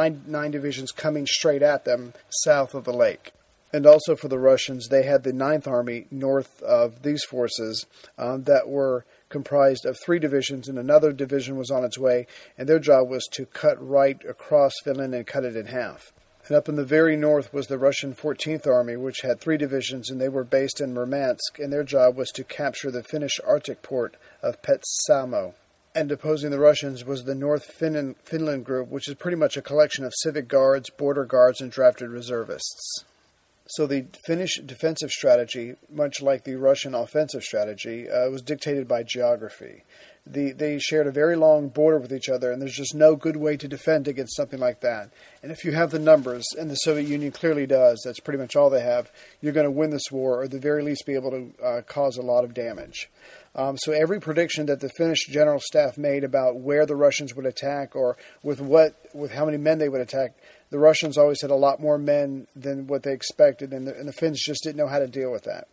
9 divisions coming straight at them south of the lake. And also for the Russians, they had the 9th Army north of these forces that were comprised of 3 divisions, and another division was on its way, and their job was to cut right across Finland and cut it in half. And up in the very north was the Russian 14th Army, which had 3 divisions, and they were based in Murmansk, and their job was to capture the Finnish Arctic port of Petsamo. And opposing the Russians was the North Finland Group, which is pretty much a collection of civic guards, border guards, and drafted reservists. So the Finnish defensive strategy, much like the Russian offensive strategy, was dictated by geography. They shared a very long border with each other, and there's just no good way to defend against something like that. And if you have the numbers, and the Soviet Union clearly does, that's pretty much all they have, you're going to win this war, or at the very least be able to cause a lot of damage. So every prediction that the Finnish general staff made about where the Russians would attack, or with how many men they would attack, the Russians always had a lot more men than what they expected, and the Finns just didn't know how to deal with that.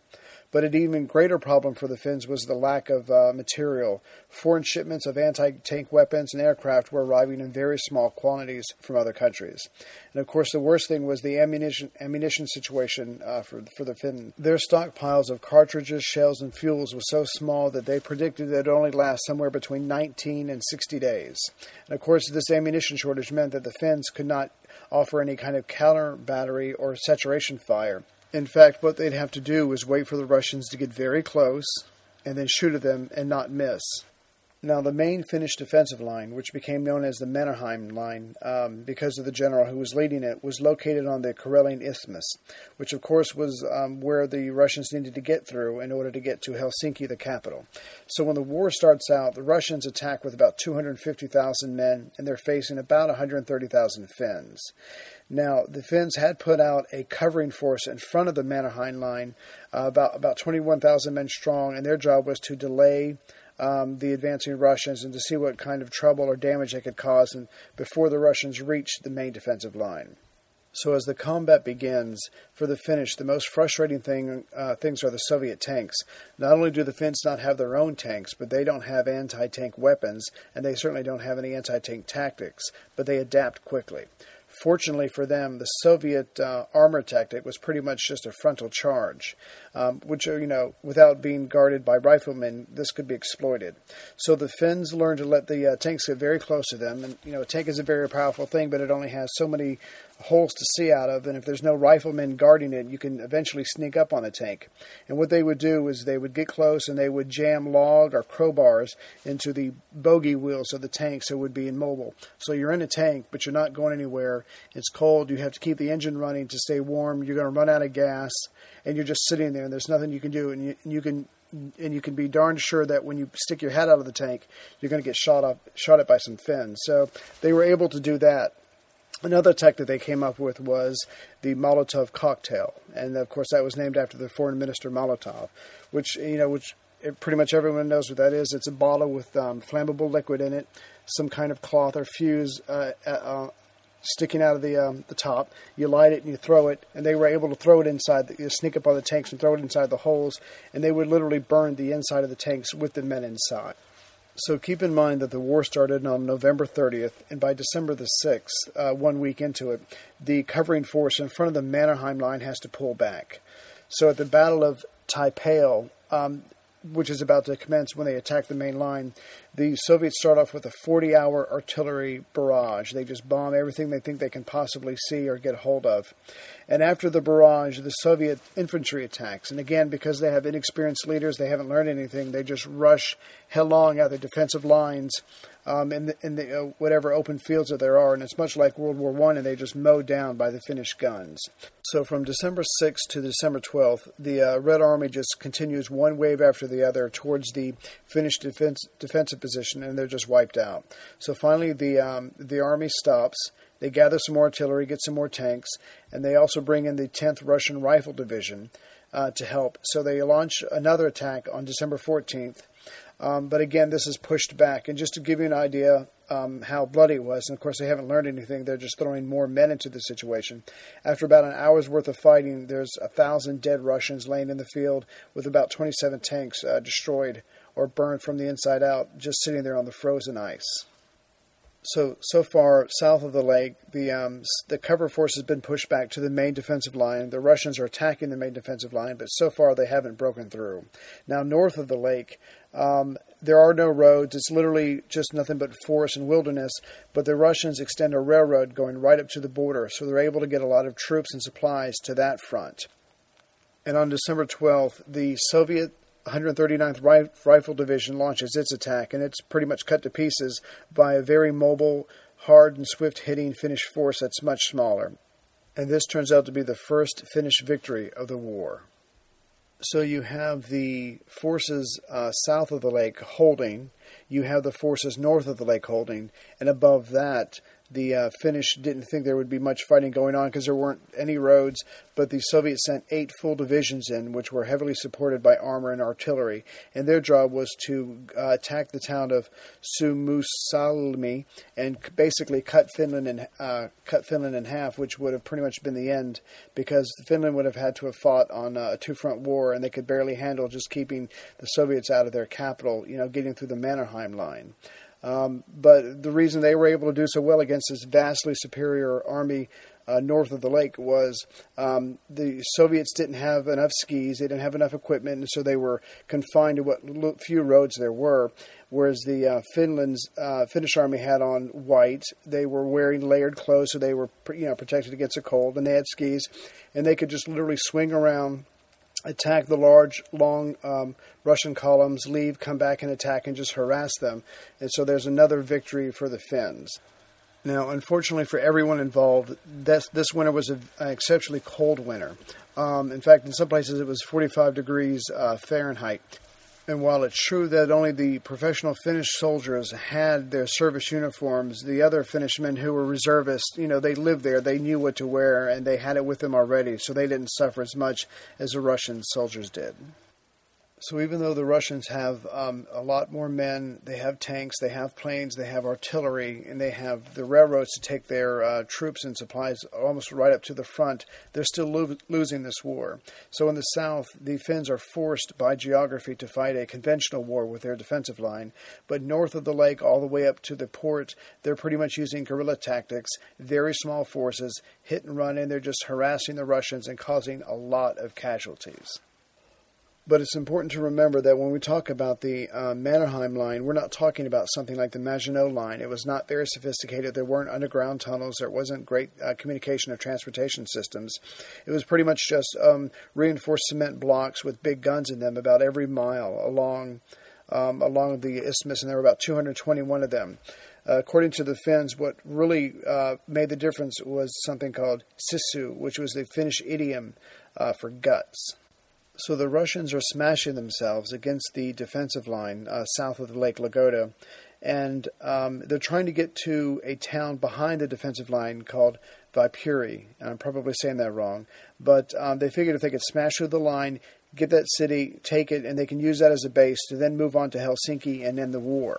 But an even greater problem for the Finns was the lack of material. Foreign shipments of anti-tank weapons and aircraft were arriving in very small quantities from other countries. And of course, the worst thing was the ammunition situation for the Finns. Their stockpiles of cartridges, shells, and fuels was so small that they predicted that it would only last somewhere between 19 and 60 days. And of course, this ammunition shortage meant that the Finns could not offer any kind of counter battery or saturation fire. In fact, what they'd have to do was wait for the Russians to get very close and then shoot at them and not miss. Now, the main Finnish defensive line, which became known as the Mannerheim Line because of the general who was leading it, was located on the Karelian Isthmus, which, of course, was where the Russians needed to get through in order to get to Helsinki, the capital. So when the war starts out, the Russians attack with about 250,000 men, and they're facing about 130,000 Finns. Now, the Finns had put out a covering force in front of the Mannerheim Line, about 21,000 men strong, and their job was to delay the advancing Russians and to see what kind of trouble or damage they could cause before the Russians reached the main defensive line. So as the combat begins, for the Finnish, the most frustrating things are the Soviet tanks. Not only do the Finns not have their own tanks, but they don't have anti-tank weapons, and they certainly don't have any anti-tank tactics, but they adapt quickly. Fortunately for them, the Soviet armor tactic was pretty much just a frontal charge, which, without being guarded by riflemen, this could be exploited. So the Finns learned to let the tanks get very close to them. And, a tank is a very powerful thing, but it only has so many holes to see out of, and if there's no riflemen guarding it, you can eventually sneak up on a tank. And what they would do is they would get close and they would jam log or crowbars into the bogey wheels of the tank so it would be immobile. So you're in a tank, but you're not going anywhere. It's cold. You have to keep the engine running to stay warm. You're going to run out of gas, and you're just sitting there, and there's nothing you can do. And you can be darn sure that when you stick your head out of the tank, you're going to get shot at by some Finns. So they were able to do that. Another tactic they came up with was the Molotov cocktail, and of course that was named after the foreign minister Molotov, which pretty much everyone knows what that is. It's a bottle with flammable liquid in it, some kind of cloth or fuse sticking out of the top. You light it and you throw it, and they were able to throw it inside, sneak up on the tanks and throw it inside the holes, and they would literally burn the inside of the tanks with the men inside. So keep in mind that the war started on November 30th, and by December the 6th, 1 week into it, the covering force in front of the Mannerheim Line has to pull back. So at the Battle of Taipale, which is about to commence when they attack the main line, the Soviets start off with a 40-hour artillery barrage. They just bomb everything they think they can possibly see or get hold of. And after the barrage, the Soviet infantry attacks. And again, because they have inexperienced leaders, they haven't learned anything, they just rush headlong at the defensive lines in the whatever open fields that there are. And it's much like World War I, and they just mowed down by the Finnish guns. So from December 6th to December 12th, the Red Army just continues one wave after the other towards the Finnish defensive position, and they're just wiped out. So finally, the army stops. They gather some more artillery, get some more tanks, and they also bring in the 10th Russian Rifle Division to help. So they launch another attack on December 14th. But again, this is pushed back. And just to give you an idea how bloody it was, and of course they haven't learned anything, they're just throwing more men into the situation. After about an hour's worth of fighting, there's 1,000 dead Russians laying in the field with about 27 tanks destroyed or burned from the inside out, just sitting there on the frozen ice. So far, south of the lake, the cover force has been pushed back to the main defensive line. The Russians are attacking the main defensive line, but so far they haven't broken through. Now, north of the lake, there are no roads. It's literally just nothing but forest and wilderness, but the Russians extend a railroad going right up to the border, so they're able to get a lot of troops and supplies to that front. And on December 12th, the Soviet 139th Rifle Division launches its attack, and it's pretty much cut to pieces by a very mobile, hard and swift-hitting Finnish force that's much smaller. And this turns out to be the first Finnish victory of the war. So you have the forces south of the lake holding, you have the forces north of the lake holding, and above that, The Finnish didn't think there would be much fighting going on because there weren't any roads, but the Soviets sent 8 full divisions in, which were heavily supported by armor and artillery, and their job was to attack the town of Suomussalmi and basically cut Finland in half, which would have pretty much been the end, because Finland would have had to have fought on a two-front war, and they could barely handle just keeping the Soviets out of their capital, getting through the Mannerheim line. But the reason they were able to do so well against this vastly superior army north of the lake was the Soviets didn't have enough skis, they didn't have enough equipment, and so they were confined to what few roads there were. Whereas the Finnish army had on white, they were wearing layered clothes, so they were protected against the cold, and they had skis, and they could just literally swing around, attack the large, long Russian columns, leave, come back and attack, and just harass them. And so there's another victory for the Finns. Now, unfortunately for everyone involved, this winter was an exceptionally cold winter. In fact, in some places it was 45 degrees Fahrenheit. And while it's true that only the professional Finnish soldiers had their service uniforms, the other Finnish men who were reservists, they lived there, they knew what to wear, and they had it with them already, so they didn't suffer as much as the Russian soldiers did. So even though the Russians have a lot more men, they have tanks, they have planes, they have artillery, and they have the railroads to take their troops and supplies almost right up to the front, they're still losing this war. So in the south, the Finns are forced by geography to fight a conventional war with their defensive line. But north of the lake, all the way up to the port, they're pretty much using guerrilla tactics, very small forces, hit and run, and they're just harassing the Russians and causing a lot of casualties. But it's important to remember that when we talk about the Mannerheim line, we're not talking about something like the Maginot line. It was not very sophisticated. There weren't underground tunnels. There wasn't great communication or transportation systems. It was pretty much just reinforced cement blocks with big guns in them about every mile along the isthmus, and there were about 221 of them. According to the Finns, what really made the difference was something called sissu, which was the Finnish idiom for guts. So the Russians are smashing themselves against the defensive line south of the Lake Ladoga, and they're trying to get to a town behind the defensive line called Viipuri. I'm probably saying that wrong, but they figured if they could smash through the line, get that city, take it, and they can use that as a base to then move on to Helsinki and end the war.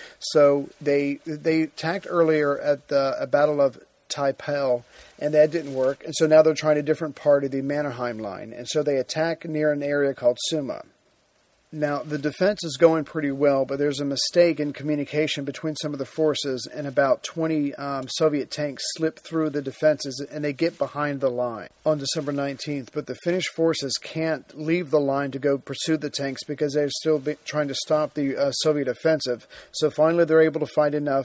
So they attacked earlier at the Battle of Taipale, and that didn't work. And so now they're trying a different part of the Mannerheim line. And so they attack near an area called Suma. Now, the defense is going pretty well, but there's a mistake in communication between some of the forces, and about 20 Soviet tanks slip through the defenses, and they get behind the line on December 19th. But the Finnish forces can't leave the line to go pursue the tanks because they're still trying to stop the Soviet offensive. So finally, they're able to find enough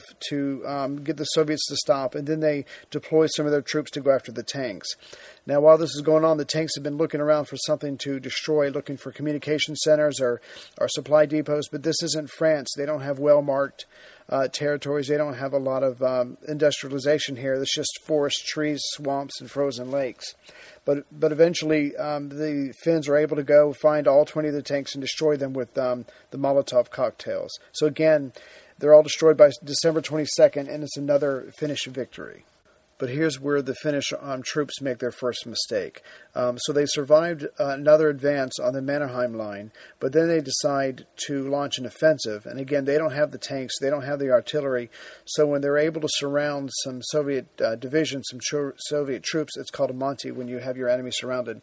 to get the Soviets to stop, and then they deploy some of their troops to go after the tanks. Now, while this is going on, the tanks have been looking around for something to destroy, looking for communication centers or supply depots, but this isn't France. They don't have well-marked territories. They don't have a lot of industrialization here. It's just forest, trees, swamps, and frozen lakes. But eventually, the Finns are able to go find all 20 of the tanks and destroy them with the Molotov cocktails. So again, they're all destroyed by December 22nd, and it's another Finnish victory. But here's where the Finnish troops make their first mistake. So they survived another advance on the Mannerheim line, but then they decide to launch an offensive. And again, they don't have the tanks, they don't have the artillery. So when they're able to surround some Soviet divisions, some Soviet troops, it's called a Monty when you have your enemy surrounded.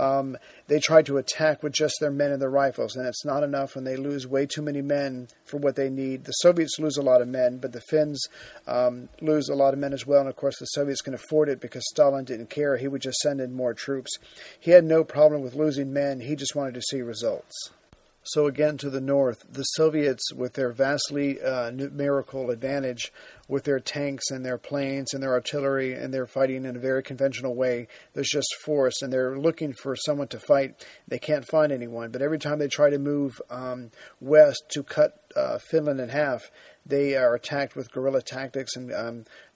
They try to attack with just their men and their rifles, and it's not enough, and they lose way too many men for what they need. The Soviets lose a lot of men, but the Finns lose a lot of men as well, and of course the Soviets can afford it because Stalin didn't care. He would just send in more troops. He had no problem with losing men. He just wanted to see results. So again, to the north, the Soviets, with their vastly numerical advantage, with their tanks and their planes and their artillery, and they're fighting in a very conventional way, there's just force, and they're looking for someone to fight. They can't find anyone, but every time they try to move west to cut Finland in half, they are attacked with guerrilla tactics, and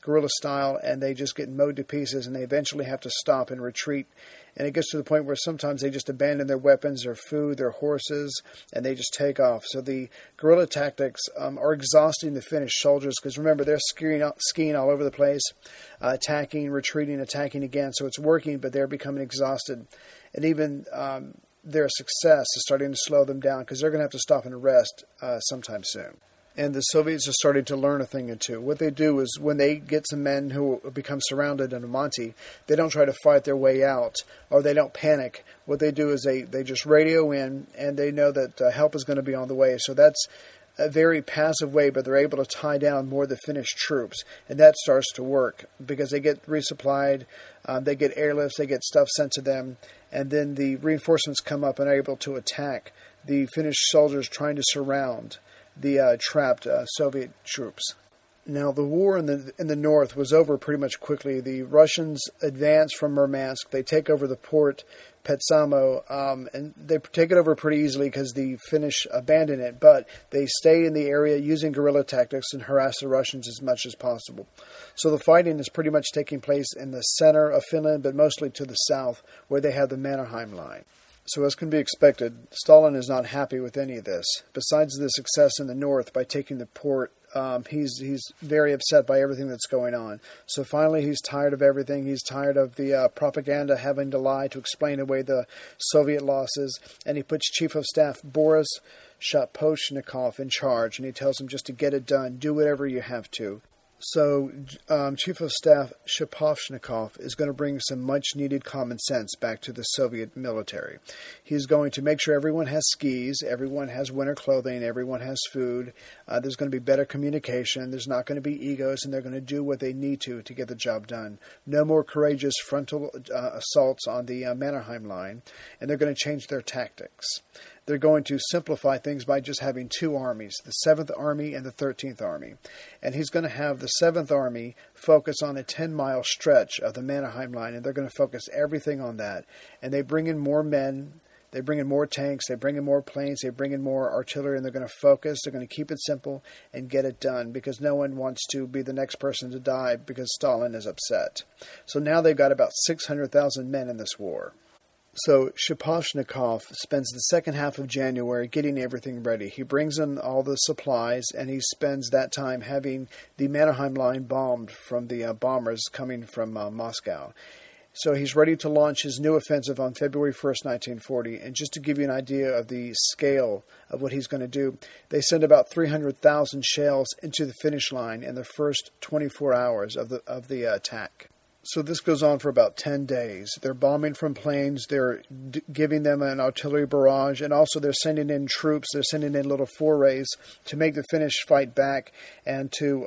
guerrilla style, and they just get mowed to pieces, and they eventually have to stop and retreat. And it gets to the point where sometimes they just abandon their weapons, their food, their horses, and they just take off. So the guerrilla tactics are exhausting the Finnish soldiers, because remember, they're skiing all over the place, attacking, retreating, attacking again. So it's working, but they're becoming exhausted. And even their success is starting to slow them down, because they're going to have to stop and rest sometime soon. And the Soviets are starting to learn a thing or two. What they do is when they get some men who become surrounded in a Monte, they don't try to fight their way out, or they don't panic. What they do is they just radio in, and they know that help is going to be on the way. So that's a very passive way, but they're able to tie down more of the Finnish troops. And that starts to work because they get resupplied, they get airlifts, they get stuff sent to them, and then the reinforcements come up and are able to attack the Finnish soldiers trying to surround the trapped Soviet troops. Now, the war in the north was over pretty much quickly. The Russians advance from Murmansk. They take over the port, Petsamo, and they take it over pretty easily because the Finnish abandon it, but they stay in the area using guerrilla tactics and harass the Russians as much as possible. So the fighting is pretty much taking place in the center of Finland, but mostly to the south, where they have the Mannerheim Line. So as can be expected, Stalin is not happy with any of this. Besides the success in the north by taking the port, he's very upset by everything that's going on. So finally he's tired of everything. He's tired of the propaganda having to lie to explain away the Soviet losses. And he puts Chief of Staff Boris Shaposhnikov in charge. And he tells him just to get it done. Do whatever you have to. So Chief of Staff Shaposhnikov is going to bring some much-needed common sense back to the Soviet military. He's going to make sure everyone has skis, everyone has winter clothing, everyone has food. There's going to be better communication. There's not going to be egos, and they're going to do what they need to get the job done. No more courageous frontal assaults on the Mannerheim Line, and they're going to change their tactics. They're going to simplify things by just having two armies, the 7th Army and the 13th Army. And he's going to have the 7th Army focus on a 10-mile stretch of the Mannerheim Line, and they're going to focus everything on that. And they bring in more men, they bring in more tanks, they bring in more planes, they bring in more artillery, and they're going to focus, they're going to keep it simple and get it done, because no one wants to be the next person to die because Stalin is upset. So now they've got about 600,000 men in this war. So Shaposhnikov spends the second half of January getting everything ready. He brings in all the supplies, and he spends that time having the Mannerheim Line bombed from the bombers coming from Moscow. So he's ready to launch his new offensive on February 1st, 1940. And just to give you an idea of the scale of what he's going to do, they send about 300,000 shells into the Finnish line in the first 24 hours of the attack. So this goes on for about 10 days. They're bombing from planes, they're giving them an artillery barrage, and also they're sending in troops, they're sending in little forays to make the Finnish fight back and to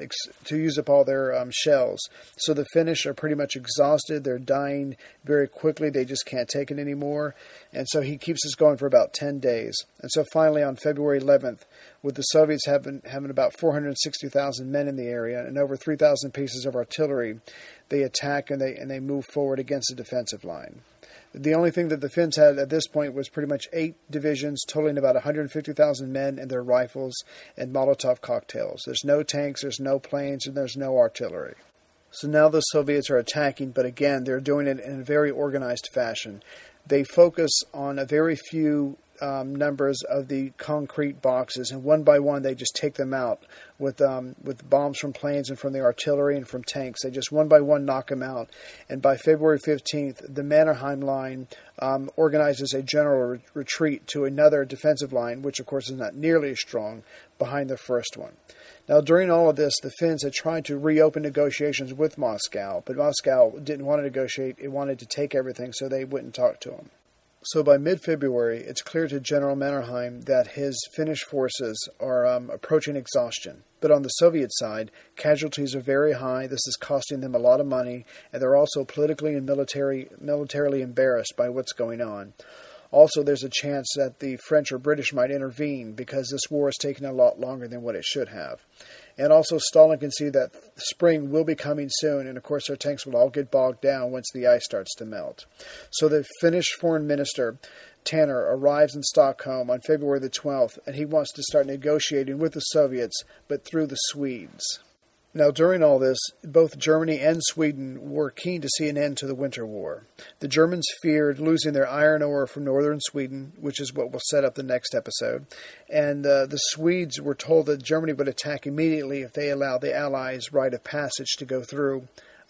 use up all their shells. So the Finnish are pretty much exhausted, they're dying very quickly, they just can't take it anymore. And so he keeps this going for about 10 days. And so finally on February 11th, with the Soviets having about 460,000 men in the area and over 3,000 pieces of artillery, they attack and they move forward against the defensive line. The only thing that the Finns had at this point was pretty much 8 divisions, totaling about 150,000 men and their rifles and Molotov cocktails. There's no tanks, there's no planes, and there's no artillery. So now the Soviets are attacking, but again, they're doing it in a very organized fashion. They focus on a very few numbers of the concrete boxes, and one by one they just take them out with bombs from planes and from the artillery and from tanks. They just one by one knock them out. And by February 15th, the Mannerheim Line organizes a general retreat to another defensive line, which of course is not nearly as strong, behind the first one. Now, during all of this, the Finns had tried to reopen negotiations with Moscow, but Moscow didn't want to negotiate. It wanted to take everything, so they wouldn't talk to him. So by mid-February, it's clear to General Mannerheim that his Finnish forces are approaching exhaustion. But on the Soviet side, casualties are very high. This is costing them a lot of money, and they're also politically and militarily embarrassed by what's going on. Also, there's a chance that the French or British might intervene because this war is taking a lot longer than what it should have. And also, Stalin can see that spring will be coming soon, and of course their tanks will all get bogged down once the ice starts to melt. So the Finnish foreign minister, Tanner, arrives in Stockholm on February the 12th, and he wants to start negotiating with the Soviets, but through the Swedes. Now, during all this, both Germany and Sweden were keen to see an end to the Winter War. The Germans feared losing their iron ore from northern Sweden, which is what will set up the next episode. And the Swedes were told that Germany would attack immediately if they allowed the Allies' rite of passage to go through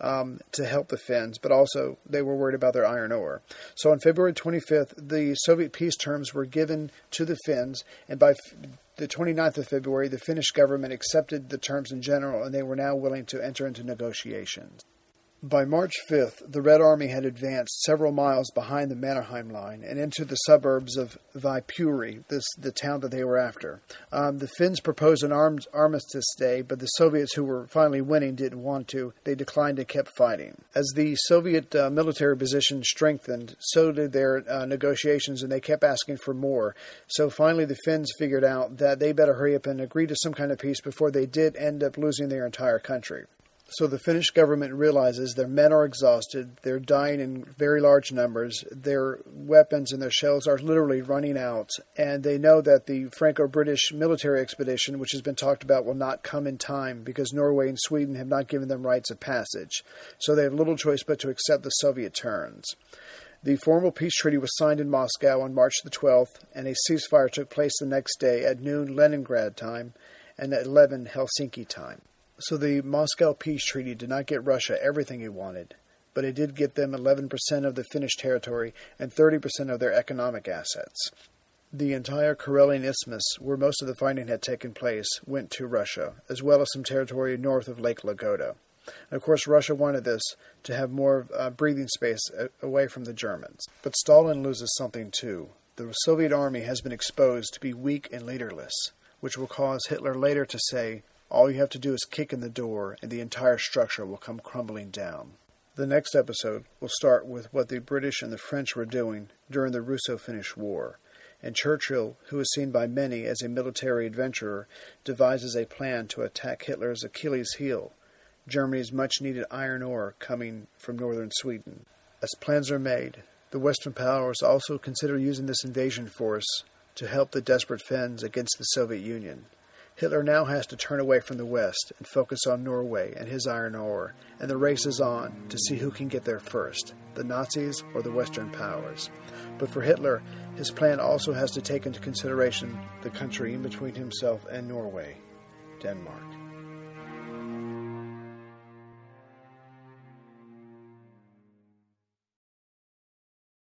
to help the Finns, but also they were worried about their iron ore. So on February 25th, the Soviet peace terms were given to the Finns, and by the 29th of February, the Finnish government accepted the terms in general, and they were now willing to enter into negotiations. By March 5th, the Red Army had advanced several miles behind the Mannerheim line and into the suburbs of Viipuri, the town that they were after. The Finns proposed an armistice day, but the Soviets, who were finally winning, didn't want to. They declined and kept fighting. As the Soviet military position strengthened, so did their negotiations, and they kept asking for more. So finally the Finns figured out that they better hurry up and agree to some kind of peace before they did end up losing their entire country. So the Finnish government realizes their men are exhausted, they're dying in very large numbers, their weapons and their shells are literally running out, and they know that the Franco-British military expedition, which has been talked about, will not come in time because Norway and Sweden have not given them rights of passage. So they have little choice but to accept the Soviet terms. The formal peace treaty was signed in Moscow on March the 12th, and a ceasefire took place the next day at noon Leningrad time and at 11 Helsinki time. So the Moscow Peace Treaty did not get Russia everything it wanted, but it did get them 11% of the Finnish territory and 30% of their economic assets. The entire Karelian Isthmus, where most of the fighting had taken place, went to Russia, as well as some territory north of Lake Ladoga. And of course, Russia wanted this to have more breathing space away from the Germans. But Stalin loses something too. The Soviet army has been exposed to be weak and leaderless, which will cause Hitler later to say, "All you have to do is kick in the door, and the entire structure will come crumbling down." The next episode will start with what the British and the French were doing during the Russo-Finnish War, and Churchill, who is seen by many as a military adventurer, devises a plan to attack Hitler's Achilles heel, Germany's much-needed iron ore coming from northern Sweden. As plans are made, the Western powers also consider using this invasion force to help the desperate Finns against the Soviet Union. Hitler now has to turn away from the West and focus on Norway and his iron ore, and the race is on to see who can get there first, the Nazis or the Western powers. But for Hitler, his plan also has to take into consideration the country in between himself and Norway, Denmark.